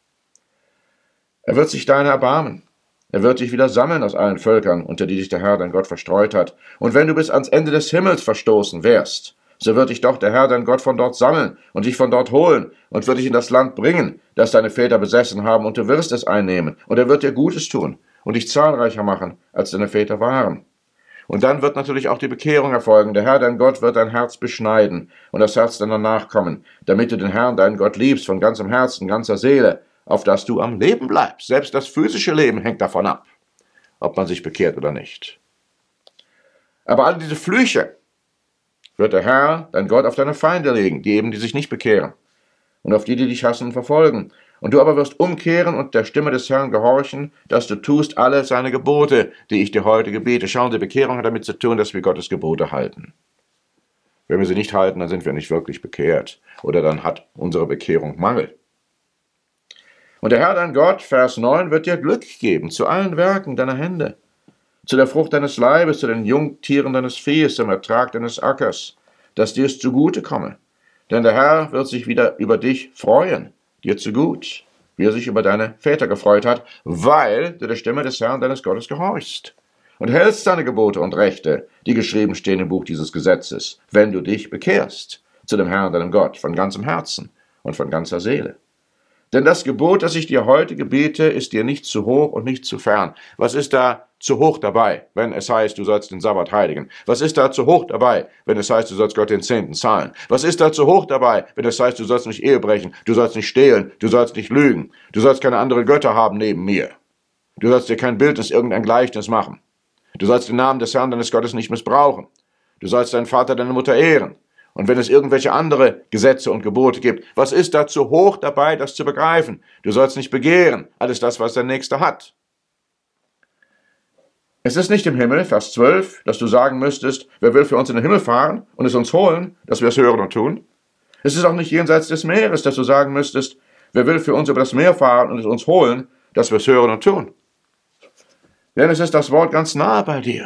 Er wird sich deiner erbarmen. Er wird dich wieder sammeln aus allen Völkern, unter die dich der Herr, dein Gott, verstreut hat. Und wenn du bis ans Ende des Himmels verstoßen wärst, so wird dich doch der Herr, dein Gott, von dort sammeln und dich von dort holen und wird dich in das Land bringen, das deine Väter besessen haben, und du wirst es einnehmen. Und er wird dir Gutes tun und dich zahlreicher machen, als deine Väter waren. Und dann wird natürlich auch die Bekehrung erfolgen. Der Herr, dein Gott, wird dein Herz beschneiden und das Herz deiner Nachkommen, damit du den Herrn, deinen Gott, liebst von ganzem Herzen, ganzer Seele, auf dass du am Leben bleibst. Selbst das physische Leben hängt davon ab, ob man sich bekehrt oder nicht. Aber all diese Flüche wird der Herr, dein Gott, auf deine Feinde legen, die sich nicht bekehren. und auf die, die dich hassen und verfolgen. Und du aber wirst umkehren und der Stimme des Herrn gehorchen, dass du tust alle seine Gebote, die ich dir heute gebiete. Schauen Sie, Bekehrung hat damit zu tun, dass wir Gottes Gebote halten. Wenn wir sie nicht halten, dann sind wir nicht wirklich bekehrt. Oder dann hat unsere Bekehrung Mangel. Und der Herr dein Gott, Vers 9, wird dir Glück geben zu allen Werken deiner Hände, zu der Frucht deines Leibes, zu den Jungtieren deines Viehs, zum Ertrag deines Ackers, dass dir es zugute komme. Denn der Herr wird sich wieder über dich freuen, dir zu gut, wie er sich über deine Väter gefreut hat, weil du der Stimme des Herrn deines Gottes gehorchst und hältst seine Gebote und Rechte, die geschrieben stehen im Buch dieses Gesetzes, wenn du dich bekehrst zu dem Herrn deinem Gott von ganzem Herzen und von ganzer Seele. Denn das Gebot, das ich dir heute gebiete, ist dir nicht zu hoch und nicht zu fern. Was ist da zu hoch dabei, wenn es heißt, du sollst den Sabbat heiligen? Was ist da zu hoch dabei, wenn es heißt, du sollst Gott den Zehnten zahlen? Was ist da zu hoch dabei, wenn es heißt, du sollst nicht Ehe brechen, du sollst nicht stehlen, du sollst nicht lügen, du sollst keine anderen Götter haben neben mir? Du sollst dir kein Bildnis, irgendein Gleichnis machen. Du sollst den Namen des Herrn deines Gottes nicht missbrauchen. Du sollst deinen Vater, deine Mutter ehren. Und wenn es irgendwelche andere Gesetze und Gebote gibt, was ist da zu hoch dabei, das zu begreifen? Du sollst nicht begehren, alles das, was der Nächste hat. Es ist nicht im Himmel, Vers 12, dass du sagen müsstest, wer will für uns in den Himmel fahren und es uns holen, dass wir es hören und tun? Es ist auch nicht jenseits des Meeres, dass du sagen müsstest, wer will für uns über das Meer fahren und es uns holen, dass wir es hören und tun? Denn es ist das Wort ganz nahe bei dir,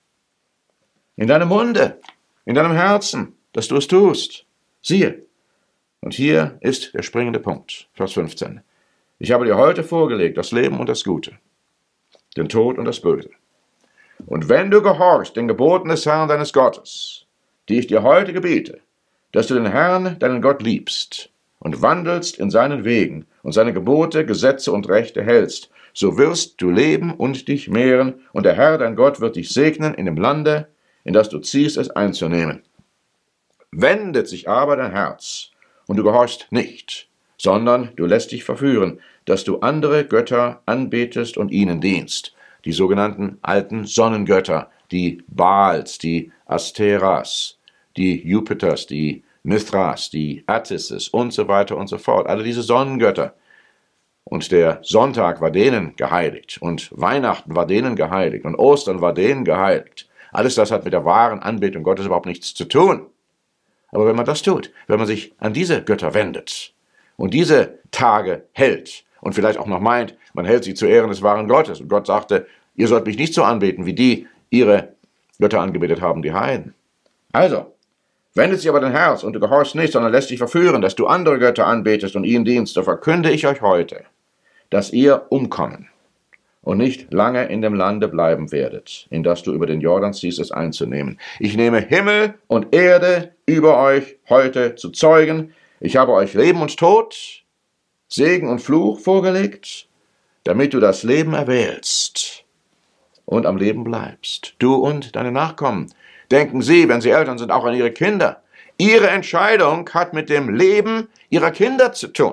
in deinem Munde, in deinem Herzen, dass du es tust. Siehe, und hier ist der springende Punkt, Vers 15. Ich habe dir heute vorgelegt das Leben und das Gute, den Tod und das Böse. Und wenn du gehorchst den Geboten des Herrn deines Gottes, die ich dir heute gebiete, dass du den Herrn, deinen Gott, liebst und wandelst in seinen Wegen und seine Gebote, Gesetze und Rechte hältst, so wirst du leben und dich mehren, und der Herr, dein Gott, wird dich segnen in dem Lande, in das du ziehst, es einzunehmen. Wendet sich aber dein Herz, und du gehorchst nicht, sondern du lässt dich verführen, dass du andere Götter anbetest und ihnen dienst, die sogenannten alten Sonnengötter, die Baals, die Asteras, die Jupiters, die Mithras, die Attises und so weiter und so fort, alle diese Sonnengötter. Und der Sonntag war denen geheiligt, und Weihnachten war denen geheiligt, und Ostern war denen geheiligt. Alles das hat mit der wahren Anbetung Gottes überhaupt nichts zu tun. Aber wenn man das tut, wenn man sich an diese Götter wendet und diese Tage hält und vielleicht auch noch meint, man hält sie zu Ehren des wahren Gottes, und Gott sagte, ihr sollt mich nicht so anbeten, wie die ihre Götter angebetet haben, die Heiden. Also, wendet sich aber dein Herz und du gehorchst nicht, sondern lässt dich verführen, dass du andere Götter anbetest und ihnen dienst, so verkünde ich euch heute, dass ihr umkommen und nicht lange in dem Lande bleiben werdet, in das du über den Jordan ziehst, es einzunehmen. Ich nehme Himmel und Erde über euch heute zu Zeugen. Ich habe euch Leben und Tod, Segen und Fluch vorgelegt, damit du das Leben erwählst und am Leben bleibst. Du und deine Nachkommen. Denken Sie, wenn Sie Eltern sind, auch an Ihre Kinder. Ihre Entscheidung hat mit dem Leben Ihrer Kinder zu tun.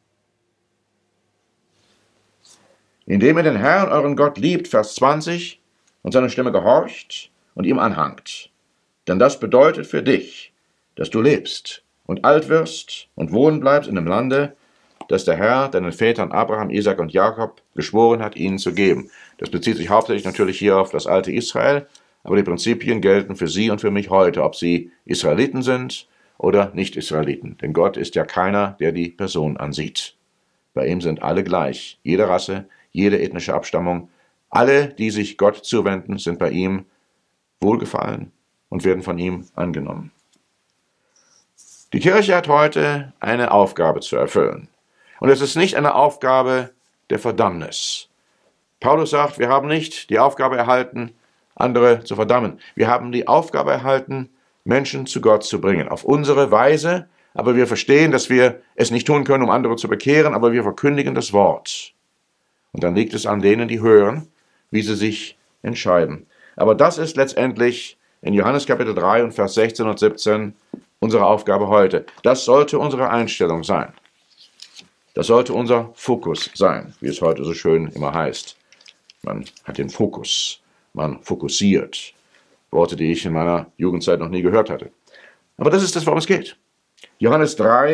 Indem ihr den Herrn, euren Gott, liebt, Vers 20, und seine Stimme gehorcht und ihm anhangt. Denn das bedeutet für dich, dass du lebst und alt wirst und wohnen bleibst in dem Lande, das der Herr deinen Vätern Abraham, Isaac und Jakob geschworen hat, ihnen zu geben. Das bezieht sich hauptsächlich natürlich hier auf das alte Israel, aber die Prinzipien gelten für Sie und für mich heute, ob Sie Israeliten sind oder Nicht-Israeliten. Denn Gott ist ja keiner, der die Person ansieht. Bei ihm sind alle gleich, jede Rasse, jede ethnische Abstammung, alle, die sich Gott zuwenden, sind bei ihm wohlgefallen und werden von ihm angenommen. Die Kirche hat heute eine Aufgabe zu erfüllen. Und es ist nicht eine Aufgabe der Verdammnis. Paulus sagt, wir haben nicht die Aufgabe erhalten, andere zu verdammen. Wir haben die Aufgabe erhalten, Menschen zu Gott zu bringen, auf unsere Weise, aber wir verstehen, dass wir es nicht tun können, um andere zu bekehren, aber wir verkündigen das Wort. Und dann liegt es an denen, die hören, wie sie sich entscheiden. Aber das ist letztendlich in Johannes Kapitel 3 und Vers 16 und 17 unsere Aufgabe heute. Das sollte unsere Einstellung sein. Das sollte unser Fokus sein, wie es heute so schön immer heißt. Man hat den Fokus, man fokussiert. Worte, die ich in meiner Jugendzeit noch nie gehört hatte. Aber das ist das, worum es geht. Johannes 3,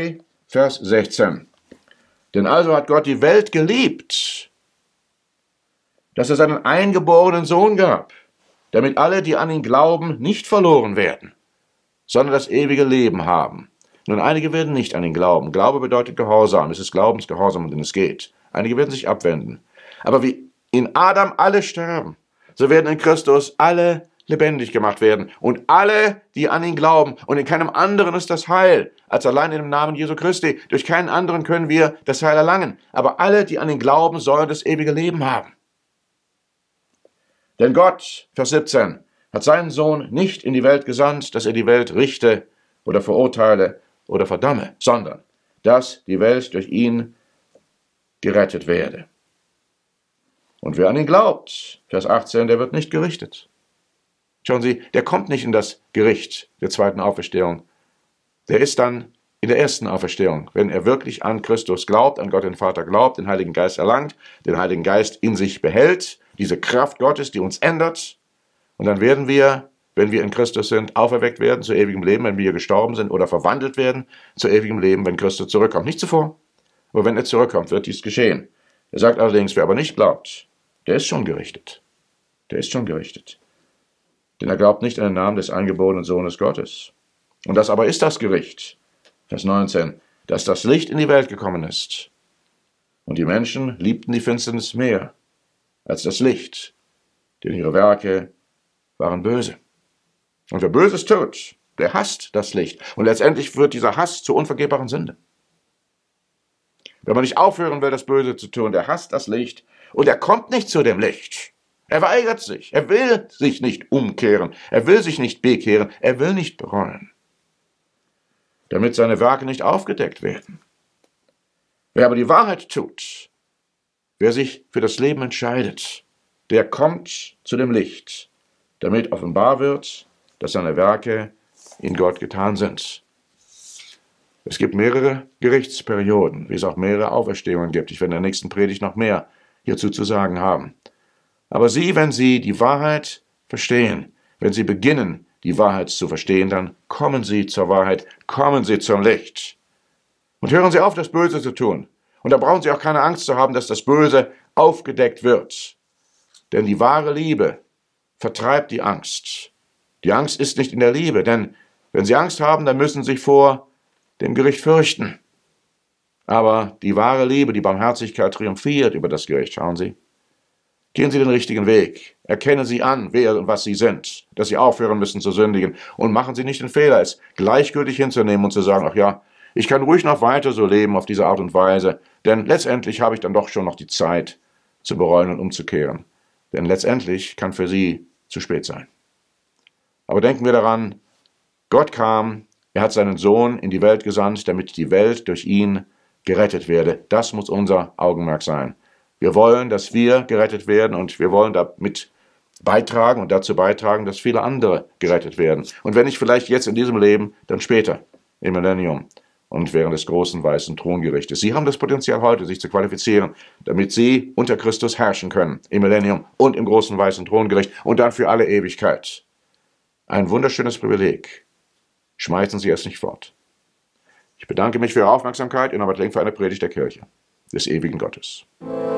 Vers 16. Denn also hat Gott die Welt geliebt, dass er seinen eingeborenen Sohn gab, damit alle, die an ihn glauben, nicht verloren werden, sondern das ewige Leben haben. Nun, einige werden nicht an ihn glauben. Glaube bedeutet Gehorsam. Es ist Glaubensgehorsam, um den es geht. Einige werden sich abwenden. Aber wie in Adam alle sterben, so werden in Christus alle lebendig gemacht werden. Und alle, die an ihn glauben. Und in keinem anderen ist das Heil, als allein in dem Namen Jesu Christi. Durch keinen anderen können wir das Heil erlangen. Aber alle, die an ihn glauben, sollen das ewige Leben haben. Denn Gott, Vers 17, hat seinen Sohn nicht in die Welt gesandt, dass er die Welt richte oder verurteile oder verdamme, sondern dass die Welt durch ihn gerettet werde. Und wer an ihn glaubt, Vers 18, der wird nicht gerichtet. Schauen Sie, der kommt nicht in das Gericht der zweiten Auferstehung. Der ist dann in der ersten Auferstehung, wenn er wirklich an Christus glaubt, an Gott den Vater glaubt, den Heiligen Geist erlangt, den Heiligen Geist in sich behält, diese Kraft Gottes, die uns ändert. Und dann werden wir, wenn wir in Christus sind, auferweckt werden zu ewigem Leben, wenn wir gestorben sind, oder verwandelt werden zu ewigem Leben, wenn Christus zurückkommt. Nicht zuvor, aber wenn er zurückkommt, wird dies geschehen. Er sagt allerdings, wer aber nicht glaubt, der ist schon gerichtet. Der ist schon gerichtet. Denn er glaubt nicht an den Namen des eingeborenen Sohnes Gottes. Und das aber ist das Gericht, Vers 19, dass das Licht in die Welt gekommen ist. Und die Menschen liebten die Finsternis mehr als das Licht, denn ihre Werke waren böse. Und wer Böses tut, der hasst das Licht. Und letztendlich führt dieser Hass zur unvergebbaren Sünde. Wenn man nicht aufhören will, das Böse zu tun, der hasst das Licht und er kommt nicht zu dem Licht. Er weigert sich. Er will sich nicht umkehren. Er will sich nicht bekehren. Er will nicht bereuen, damit seine Werke nicht aufgedeckt werden. Wer aber die Wahrheit tut, wer sich für das Leben entscheidet, der kommt zu dem Licht, damit offenbar wird, dass seine Werke in Gott getan sind. Es gibt mehrere Gerichtsperioden, wie es auch mehrere Auferstehungen gibt. Ich werde in der nächsten Predigt noch mehr hierzu zu sagen haben. Aber Sie, wenn Sie die Wahrheit verstehen, wenn Sie beginnen, die Wahrheit zu verstehen, dann kommen Sie zur Wahrheit, kommen Sie zum Licht. Und hören Sie auf, das Böse zu tun. Und da brauchen Sie auch keine Angst zu haben, dass das Böse aufgedeckt wird. Denn die wahre Liebe vertreibt die Angst. Die Angst ist nicht in der Liebe, denn wenn Sie Angst haben, dann müssen Sie sich vor dem Gericht fürchten. Aber die wahre Liebe, die Barmherzigkeit triumphiert über das Gericht, schauen Sie. Gehen Sie den richtigen Weg. Erkennen Sie an, wer und was Sie sind, dass Sie aufhören müssen zu sündigen. Und machen Sie nicht den Fehler, es gleichgültig hinzunehmen und zu sagen, ach ja, ich kann ruhig noch weiter so leben auf diese Art und Weise, denn letztendlich habe ich dann doch schon noch die Zeit zu bereuen und umzukehren. Denn letztendlich kann für Sie zu spät sein. Aber denken wir daran, Gott kam, er hat seinen Sohn in die Welt gesandt, damit die Welt durch ihn gerettet werde. Das muss unser Augenmerk sein. Wir wollen, dass wir gerettet werden und wir wollen damit beitragen und dazu beitragen, dass viele andere gerettet werden. Und wenn nicht vielleicht jetzt in diesem Leben, dann später im Millennium und während des großen weißen Throngerichtes. Sie haben das Potenzial heute, sich zu qualifizieren, damit Sie unter Christus herrschen können im Millennium und im großen weißen Throngericht und dann für alle Ewigkeit. Ein wunderschönes Privileg. Schmeißen Sie es nicht fort. Ich bedanke mich für Ihre Aufmerksamkeit. Ihr Norbert Link für eine Predigt der Kirche des ewigen Gottes.